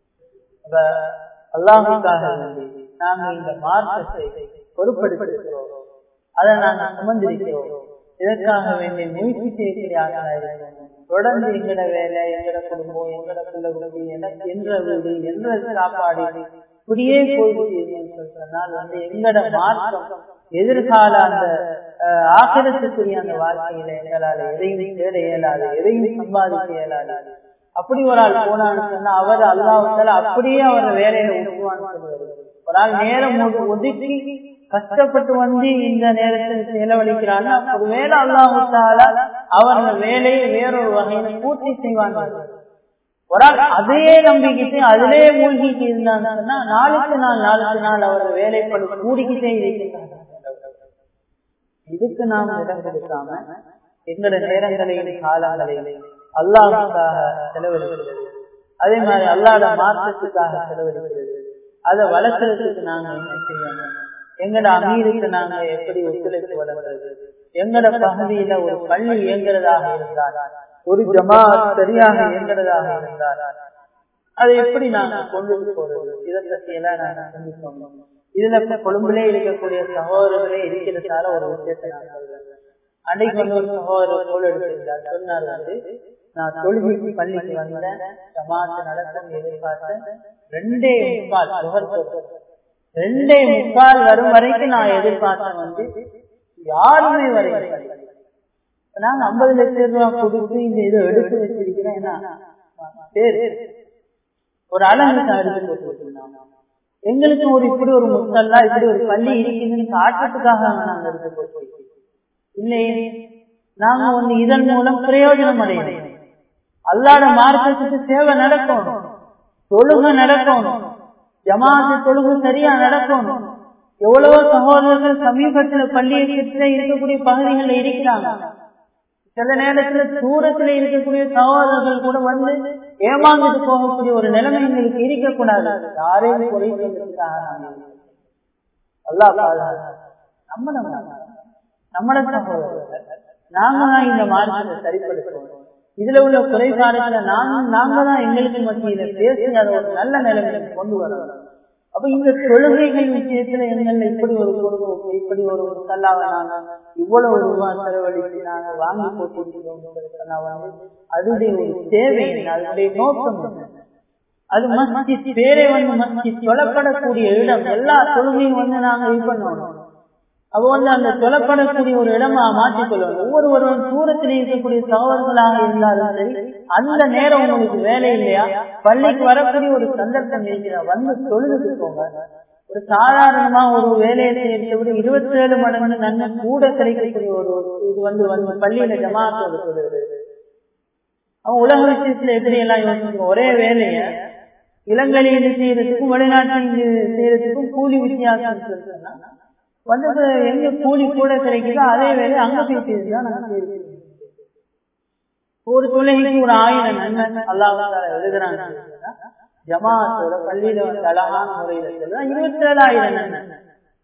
அல்லாஹ்வுக்காக நாங்கள் இந்த மார்க்கத்தை பொறுப்படுத்திருக்கிறோம், அதை நாங்கள் சுமந்திருக்கிறோம், இதற்காக வேண்டிய முயற்சி செய்யக்கூடிய தொடர்ந்து எங்கட வேலை, எங்கட குடும்பம், எங்கட பிள்ளைகளுக்கு என்ற வீடு என்ற சாப்பாடு இப்படியே போயிட்டு சொன்னால் வந்து எங்கட மார்க்கம் எதிர்கால அந்த ஆக்கிரத்துக்குரிய அந்த வாழ்க்கையில எங்களால எதையும் தேட இயலாது, எதையும் சம்பாதிக்க இயலாது. அப்படி ஒரு ஆள் போனான்னு சொன்னா அவர் அல்லாஹ்வுத்தால அப்படியே அவர் வேலையில உருவான்னு சொல்லுவாரு. ஒரு ஆள் நேரம் ஒதுக்கி கஷ்டப்பட்டு வந்து இந்த நேரத்தில் செலவழிக்கிறாங்க, ஒருவேளை அல்லாஹ்வுத்தால அவர் வேலையை வேறொரு வகையில பூர்த்தி செய்வாங்க. ஒரு ஆள் அதையே நம்பிக்கிட்டு அதிலே மூழ்கிட்டு இருந்தாங்கன்னா நாளுக்கு நாள் நாளுக்கு நாள் அவர் வேலைப்படு கூடிக்கிட்டே இருக்கிறாங்க. இதுக்கு நாம் இடம் கொடுக்காம எங்களோட நேரங்களையும் காலங்களையும் அல்லாஹ்வுக்காக செலவழிக்கிறது, அதே மாதிரி அல்லாஹ்வுடைய மார்க்கத்துக்காக செலவழிக்கிறது, அதை வளர்க்கறதுக்கு நாங்க என்ன செய்யணும், எங்கட அமீருக்கு நாங்க எப்படி ஒத்துழைப்பு வளர்க்கிறது, எங்கட பகுதியில ஒரு பள்ளி இயங்குறதாக இருந்தால், ஒரு ஜமாத் சரியாக இயங்குறதாக இருந்தால் அதை எப்படி நாங்க கொண்டு போறது, இதை பற்றி எல்லாம் நாங்க சிந்திக்கணும். இதுல கொழும்புலே இருக்கக்கூடிய சகோதரர்களே இருக்கிறதால ஒரு விஷயத்தை நான் சொல்றேன். அன்னைக்கு வந்து ஒரு சகோதரர் போல் எடுத்திருந்தார், சொன்னார் வந்து நான் தொழுகைக்கு பள்ளிக்கு வந்தேன், ஜமாத் நடக்கும் எதிர்பார்த்தேன், ரெண்டே முக்கால் ரெண்டே முக்கால் வரும் வரைக்கும் நான் எதிர்பார்த்தேன், வந்து யாருமே வரைக்கும் நாங்க ஐம்பது லட்சம் ரூபாய் கொடுத்து இந்த இதை எடுத்து வச்சிருக்கிறேன், என்ன பேரு ஒரு அழகு எடுத்து போட்டு வச்சிருந்தாங்க. எங்களுக்கு ஒரு இப்படி ஒரு முசல்லா இப்படி ஒரு பள்ளி இருக்குதுன்னு காட்டுறதுக்காக நாங்க இருக்க இல்லையே. நாங்க வந்து இதன் மூலம் பிரயோஜனம் அடையணும். அல்லாஹ்வுடைய மார்க்கத்துக்கு சேவை நடக்கணும், தொழுகை நடக்கணும், ஜமாஅத்து தொழுகை சரியா நடக்கணும். எவ்வளவோ சகோதரர்கள் சமீபத்துல பள்ளியை கிட்ட இருக்கக்கூடிய பகுதிகளில் இருக்கிறாங்க. சில நேரத்துல தூரத்துல இருக்கக்கூடிய சகோதரர்கள் கூட வந்து ஏமாந்துட்டு போகக்கூடிய ஒரு நிலைமை எங்களுக்கு இருக்கக்கூடாது. யாரையும் குறை சொல்றதுக்காக அல்லாஹ் நம்ம நம்மட சகோதரர்கள் நாங்க தான் இந்த மார்க்கத்தை சரிப்படுத்தணும். இதுல உள்ள குறைபாடுகளை நாங்க நாங்க தான் எங்களுக்கு மத்தியில பேசி அதை ஒரு நல்ல நிலைமையில கொண்டு வரணும். அப்ப இந்த தொழுகைகள் விஷயத்துல எங்கள்ல இப்படி ஒரு பொறுப்பு, இப்படி ஒரு சல்லாவை நாங்க இவ்வளவு ரூபாய் செலவழித்து நாங்க வாங்கி போட்டிருக்கிறோம். அதுடைய ஒரு தேவை, அதனுடைய நோக்கம் அது மஸ்ஜித் பேரே வந்து மஸ்ஜித் சொல்லப்படக்கூடிய இடம். எல்லா தொழுகையும் வந்து நாங்க இது பண்ணணும். அப்ப வந்து அந்த சொல்லப்படக்கூடிய ஒரு இடமா மாற்றிக்கொள்ளணும். ஒவ்வொருவரும் தூரத்தில் இருக்கக்கூடிய சகோதரர்களாக இருந்தாலும் சரி, அந்த நேரம் உங்களுக்கு வேலை இல்லையா, பள்ளிக்கு வரக்கூடிய ஒரு சந்தர்ப்பம் இருக்கிறா, வந்து தொழுதுட்டு போங்க. ஒரு சாதாரணமா ஒரு வேலையை செய்யறதை விட இருபத்தி ஏழு மடங்கு நன்மை கூட கிடைக்கக்கூடிய ஒரு இது வந்து வந்து பள்ளியில ஜமாஅத்தோடு சொல்லுது. அவன் உலக விஷயத்துல எப்படி எல்லாம் யோசிக்கும். ஒரே வேலைய இளங்கலையில செய்யறதுக்கும் வெளிநாட்டில் செய்யறதுக்கும் கூலி வித்தியாசம் சொல்றதுன்னா வந்து எங்க கூலி கூட கிடைக்குதோ அதே வேலை அங்க போய் செய்யுதுதான் நாங்க ஒரு தொழிலுக்கு ஒரு ஆயிரம் நன்மை அல்லாஹ் எழுதுறாங்க. ஜமாஅத்தோட பள்ளியில வந்து அழகான முறையில சொல்லுதான் இருபத்தி ஏழாயிரம் நன்மை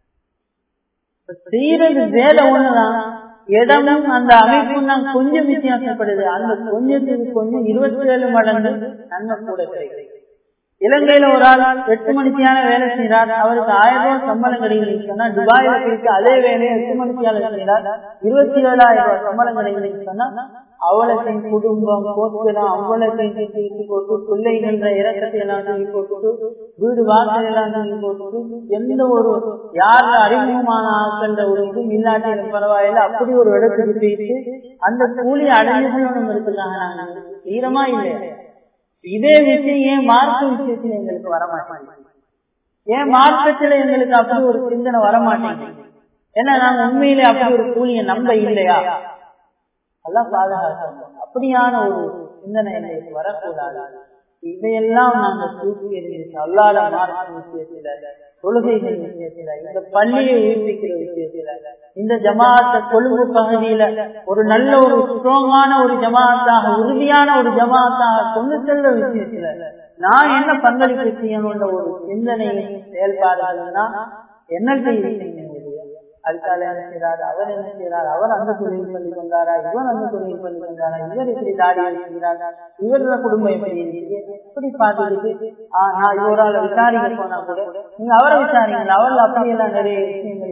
செய்யறது வேலை ஒண்ணுதான். இடமும் அந்த அமைப்பும் தான் கொஞ்சம் வித்தியாசப்படுது. அந்த கொஞ்சத்துக்கு கொஞ்சம் இருபத்தி ஏழு மடங்கு நன்மை கூட கிடைக்குது. இலங்கையில ஒரு ஆள் எட்டு மணிக்கான வேலை செய்யறார், அவருக்கு ஆயிரம் ரூபாய் சம்பளம் கிடைக்குதுன்னு சொன்னா துபாயில போயிட்டு அதே வேலையை எட்டு மணிக்கால செய்யறார், இருபத்தி ஏழாயிரம் ரூபாய் சம்பளம் கிடைக்குதுன்னு சொன்னா அவளத்தின் குடும்பம் போக்குலாம் அவ்வளத்தையும் தூக்கி போட்டு பிள்ளைகின்ற இறக்கத்தை எல்லாம் தூக்கி போட்டு வீடு வாசல் எல்லாம் தூக்கி போட்டு எந்த ஒரு யாரு அறிமுகமான ஆட்கள் ஒரு இதுவும் இல்லாட்டியும் பரவாயில்ல அப்படி ஒரு இடத்துக்கு போயிட்டு அந்த கூலி அடைஞ்சு இருக்குறாங்க. நாங்க தீரமா இல்லையா? இதே விஷயம் ஏன் மார்க்க விஷயத்துல எங்களுக்கு வரமாட்டேங்குது? ஏன் மார்க்கத்துல எங்களுக்கு அப்படி ஒரு சிந்தனை வரமாட்டேங்குது? ஏன்னா நாங்க உண்மையிலே அப்படி ஒரு கூலியை நம்ப இல்லையா? எல்லாம் பாதுகாக்கணும். அப்படியான ஒரு சிந்தனை எங்களுக்கு வரக்கூடாது. இதையெல்லாம் நாங்க தூக்கி எறிஞ்சிட்டு அல்லாஹ்வுடைய மார்க்க விஷயத்துல, தொழுகைகள் விஷயத்துல, இந்த பள்ளியை உயிர்ப்பிக்கிற விஷயத்துல, இந்த ஜமாஅத்தை கொழும்பு பகுதியில ஒரு நல்ல ஒரு ஸ்ட்ராங்கான ஒரு ஜமாஅத்தாக உறுதியான ஒரு ஜமாஅத்தாக கொண்டு செல்ற விஷயத்துல நான் என்ன பங்களிப்பு செய்யணும்ன்ற ஒரு சிந்தனையின் செயல்பாடுகள்னா என்ன செய்ய அதுக்கால என்ன செய்யறாரு, அவர் என்ன செய்யறாரு, அவர் அந்த தொழில் பண்ணி கொண்டாரா, இவர் அந்த தொழில் பண்ணி கொண்டாரா, இவர் எப்படி தாடி இருக்கிறாரா, இவரோட குடும்பம் எப்படி எப்படி பார்த்துட்டு ஆஹ் நான் இவரால் விசாரிக்க போனா கூட நீங்க அவரை விசாரிங்க, அவர்கள் அப்படியெல்லாம் நிறைய விஷயங்கள்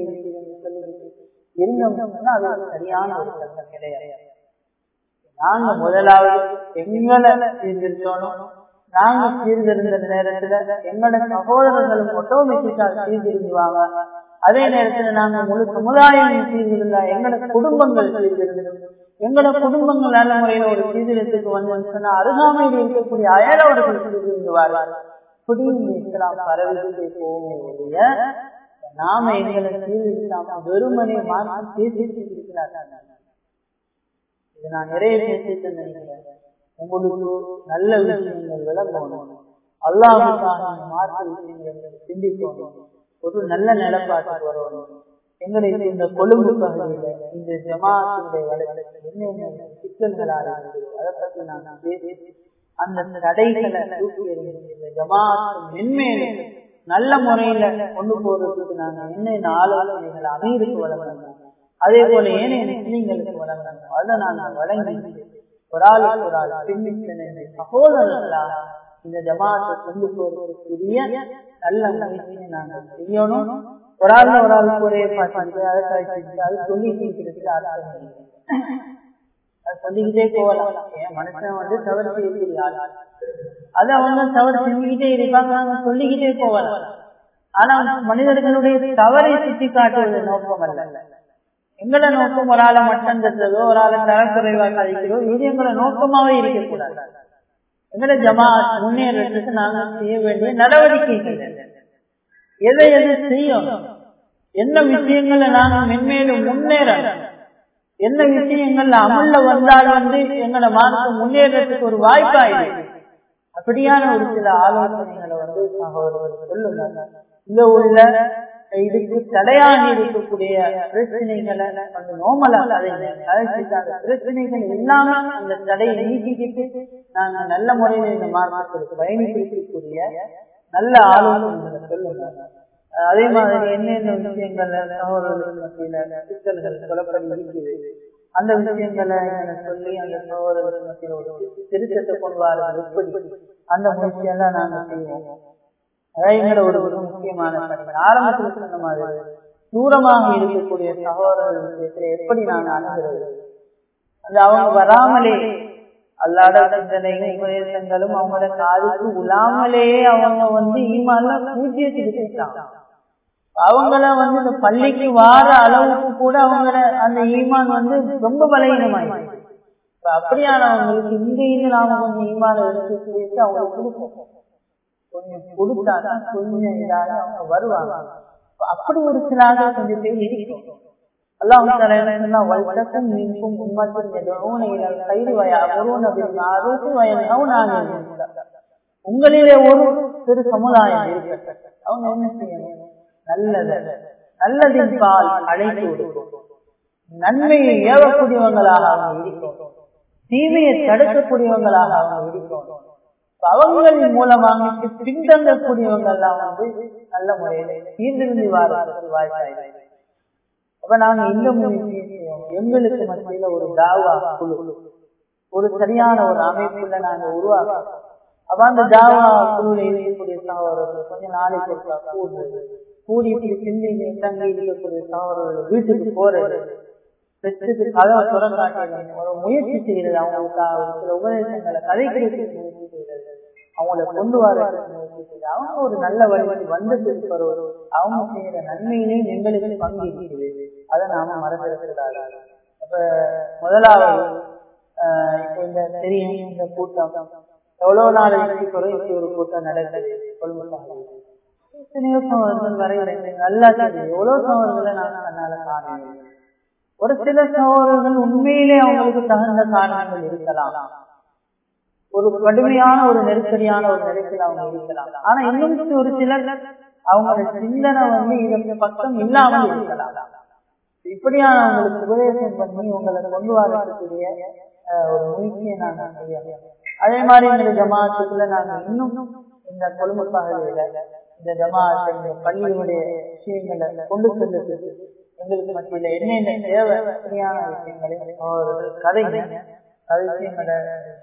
இருந்தோம்னா அது சரியான ஒரு சட்டம் கிடையாது. நாங்க முதலாவது எங்களை சீர்திருத்தணும். நாங்க சீர்திருந்த நேரத்துல எங்களோட சகோதரர்களும் ஆட்டோமேட்டிக்காக சீர்திருந்துவாங்க. அதே நேரத்துல நாங்க முழு சமுதாயம் சீர்திருந்தா எங்களோட குடும்பங்கள் சீர்திருந்தோம். எங்களோட குடும்பங்கள் நல்ல முறையில ஒரு சீர்திருத்தத்துக்கு வந்து சொன்னா அருகாமையில் இருக்கக்கூடிய அயலவர்கள் சீர்திருந்துவார்கள். குடியிருக்கலாம் பரவிட்டு போவோம் ஒழிய நாம எங்களை சீர்திருத்தாம வெறுமனை மாற்றி பேசிட்டு இருக்கிறார்கள். இது நான் நிறைய பேசிட்டு நினைக்கிறேன். உங்களுக்கு நல்ல விஷயங்கள் விளங்கணும், அல்லாஹ்வுக்காக மாற்ற விஷயங்கள் சிந்திக்கணும், ஒரு நல்ல நிலப்பாட்டுக்கு வரணும். எங்களுக்கு இந்த கொழும்பு பகுதியில இந்த ஜமாஅத்துடைய வளர்ச்சி என்னென்ன சிக்கல்களாக இருக்குது அதை பற்றி நான் பேசி அந்த தடைகளை தூக்கி எறிந்து இந்த ஜமாஅத்து மென்மேலும் நல்ல முறையில கொண்டு போறதுக்கு நாங்க என்னென்ன ஆலோசனைகள் அமீருக்கு வழங்கணும், அதே போல ஏனைய முஸ்லிம்களுக்கு வழங்கணும். அதை நாங்கள் வழங்கி ஒரு ஆள் ஒரு ஆள் பின்னிட்டு சகோதரர்களாக இந்த ஜமாஅத்தை கொண்டு போறதுக்குரிய நல்ல முயற்சியை நாங்கள் செய்யணும். ஒரு ஆள் ஒரு ஆளுக்கு ஒரே பாட்டு அதை காய்ச்சி அது சொல்லிட்டு அது சொல்லிக்கிட்டே போகலாம். என் மனுஷன் வந்து தவறு செய்யக்கூடிய ஆள், அது அவங்க தவறு செஞ்சுக்கிட்டே இருப்பாங்க, நாங்க சொல்லிக்கிட்டே போகலாம். ஆனா மனிதர்களுடைய தவறை சுட்டி காட்டுவது நோக்கம் அல்ல. எங்களை நோக்கம் ஒரு ஆளை மட்டம் தட்டுறதோ ஒரு ஆளை தரக்குறைவா கழிக்கிறதோ இது எங்களை நோக்கமாவே இருக்கக்கூடாது. எங்களை ஜமாஅத் முன்னேறதுக்கு நாங்கள் செய்ய வேண்டிய நடவடிக்கைகள் எதை எது செய்யணும், என்ன விஷயங்கள்ல நாங்க மென்மேலும் முன்னேறணும், என்ன விஷயங்கள்ல அமல்ல வந்தால் வந்து எங்களோட மார்க்கம் முன்னேறதுக்கு ஒரு வாய்ப்பாயிருக்கு. அப்படியான ஒரு சில ஆலோசனைகளை வந்து சகோதரர்கள் சொல்லுங்க. இங்க உள்ள இதுக்கு தடையாக இருக்கக்கூடிய பிரச்சனைகளை வந்து நோமலாக அந்த பிரச்சனைகள் இல்லாம அந்த தடையை நீக்கிக்கிட்டு நாங்க நல்ல முறையில இந்த மார்க்கத்திற்கு பயணிக்கக்கூடிய நல்ல ஆலோசனைகளை சொல்லுங்க. அதே மாதிரி என்னென்ன விஷயங்கள்ல சகோதரர்கள் மத்தியில சிக்கல்கள் குழப்பம் இருக்குது அந்த விஷயங்களை சொல்லி அந்த சகோதரர்கள் மத்தியில ஒரு திருத்தத்தை கொண்டு வர எப்படி அந்த முயற்சியெல்லாம் நாங்க செய்வோம். அதாவது ஒரு ஒரு முக்கியமான ஆரம்பத்தில் சொன்ன மாதிரி தூரமாக இருக்கக்கூடிய சகோதரர்கள் விஷயத்துல எப்படி நாங்க அணுகிறது, அது அவங்க வராமலே அல்லாத சிந்தனையும் உபதேசங்களும் அவங்களோட காதுக்கு உலாமலேயே அவங்க வந்து ஈமான்ல பூஜ்ஜியத்துக்கு போயிட்டாங்க. அவங்கள வந்து இந்த பள்ளிக்கு வார அளவுக்கு கூட அவங்களோட அந்த ஈமான் வந்து ரொம்ப பலகீனமாயிடுச்சு. அப்படியானவங்களுக்கு இங்க இருந்து நாம கொஞ்சம் ஈமான எடுத்து போயிட்டு அவங்களுக்கு கொடுப்போம், கொஞ்சம் கொடுத்தாதான் கொஞ்சம் இதாக அவங்க வருவாங்க. அப்படி ஒரு சிலாக கொஞ்சம் பேர் இருக்கும். அல்லாஹ் உங்களிலே ஒரு சிறு சமுதாயம் இருக்கு, அவங்க என்ன செய்யணும், நல்லது நல்லதின் பால் அழைத்து கொடுக்கும், நன்மையை ஏவக்கூடியவங்களாக அவங்க இருக்கும், தீமையை தடுக்கக்கூடியவங்களாக அவங்க இருக்கும். அவங்களின் மூலமாக பின்தங்கக்கூடியவங்க எல்லாம் வந்து நல்ல முறையில தீர்ந்திருந்து வாரத்துக்கு வாய்ப்பாய். அப்ப நாங்க இந்த முயற்சி எங்களுக்கு மத்தியில ஒரு தாவா குழு, ஒரு சரியான ஒரு அமைப்புல நாங்க உருவாக்கோம். அப்ப அந்த தாவா குழுல இருக்கக்கூடிய சகோதரர்கள் கொஞ்சம் நாளைக்கு கூடுறது கூடி சிந்தி தங்கி இருக்கக்கூடிய சகோதரர்கள் வீட்டுக்கு போறது, பெற்றுக்கு கதவை துறக்காட்டி ஒரு முயற்சி செய்யறது, அவங்களுக்கு சில உபதேசங்களை கதைக்கிறதுக்கு முயற்சி செய்யறது, அவங்கள கொண்டு வர முயற்சி செய்யறது, அவங்க ஒரு நல்ல வழியில் வந்துட்டு வருவது, அவங்க செய்யற நன்மையிலேயும் எங்களுக்கு பங்கு இருக்குது. அதை நாம மறந்துடக்கூடாது. அப்ப முதலாவது ஆஹ் இப்ப இந்த தெரியும் இந்த கூட்டம் எவ்வளவு நாள் இப்படி ஒரு கூட்டம் நடக்குது, எத்தனையோ சோழர்கள் வரையில நல்லா தெரியும், எவ்வளவு சோழர்களை நான் தன்னால காண. ஒரு சில சகோதரர்கள் உண்மையிலே அவங்களுக்கு தகுந்த காரணங்கள் இருக்கலாம், ஒரு கடுமையான ஒரு நெருக்கடியான ஒரு நிலையில் அவங்க இருக்கலாம். ஆனா இன்னும் ஒரு சிலர் அவங்களோட சிந்தனை வந்து இதற்கு பக்கம் இல்லாமல் இருக்கலாம். இப்படியான அவங்களுக்கு உபதேசம் பண்ணி உங்களை கொண்டு வரக்கூடிய ஒரு முயற்சியை நாங்க செய்யலாம். அதே மாதிரி இந்த ஜமாத்துக்குள்ள நாங்க இன்னும் இந்த கொழும்பு பகுதியில இந்த ஜமாத் இந்த பள்ளியுடைய விஷயங்களை கொண்டு செல்லுறது எங்களுக்கு மத்தியில என்னென்ன தேவை சரியான விஷயங்களை கதைங்க கதை விஷயங்களை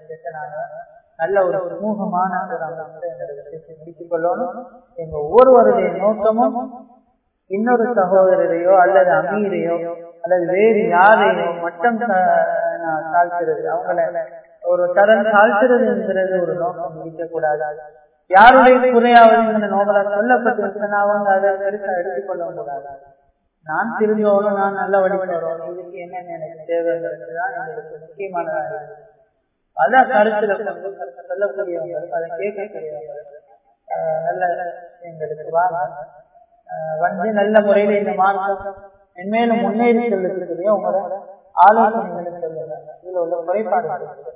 நல்ல ஒரு சமூகமான ஒரு அமைப்பை முடித்துக் கொள்ளணும். எங்க ஒவ்வொருவருடைய நோக்கமும் இன்னொரு சகோதரரையோ அல்லது அமீரையோ அல்லது வேறு யாரையோ மட்டம் தாழ்த்துறது, அவங்கள ஒரு தரம் தாழ்த்துறது என்கிறது ஒரு நோக்கம் இருக்கக்கூடாது. யாருடைய குறையாவது நோக்கலா சொல்லப்பட்டிருந்தா அவங்க அதை பெருசா எடுத்துக்கொள்ள கூடாது. நான் திருந்தோனும் நான் நல்ல வழி வரோம், இதுக்கு என்னென்ன எனக்கு தேவைங்கிறதுதான் எங்களுக்கு முக்கியமானதாக. அதான் கருத்துல சொல்லக்கூடியவங்க அதை கேட்கக்கூடியவங்க நல்ல எங்களுக்கு வாங்க வந்து நல்ல முறையில இந்த மார்க்கம் மென்மேலும் முன்னேறி செல்லுக்கூடிய உங்களோட ஆலோசனைகளை சொல்லுங்க. இதுல உள்ள குறைபாடு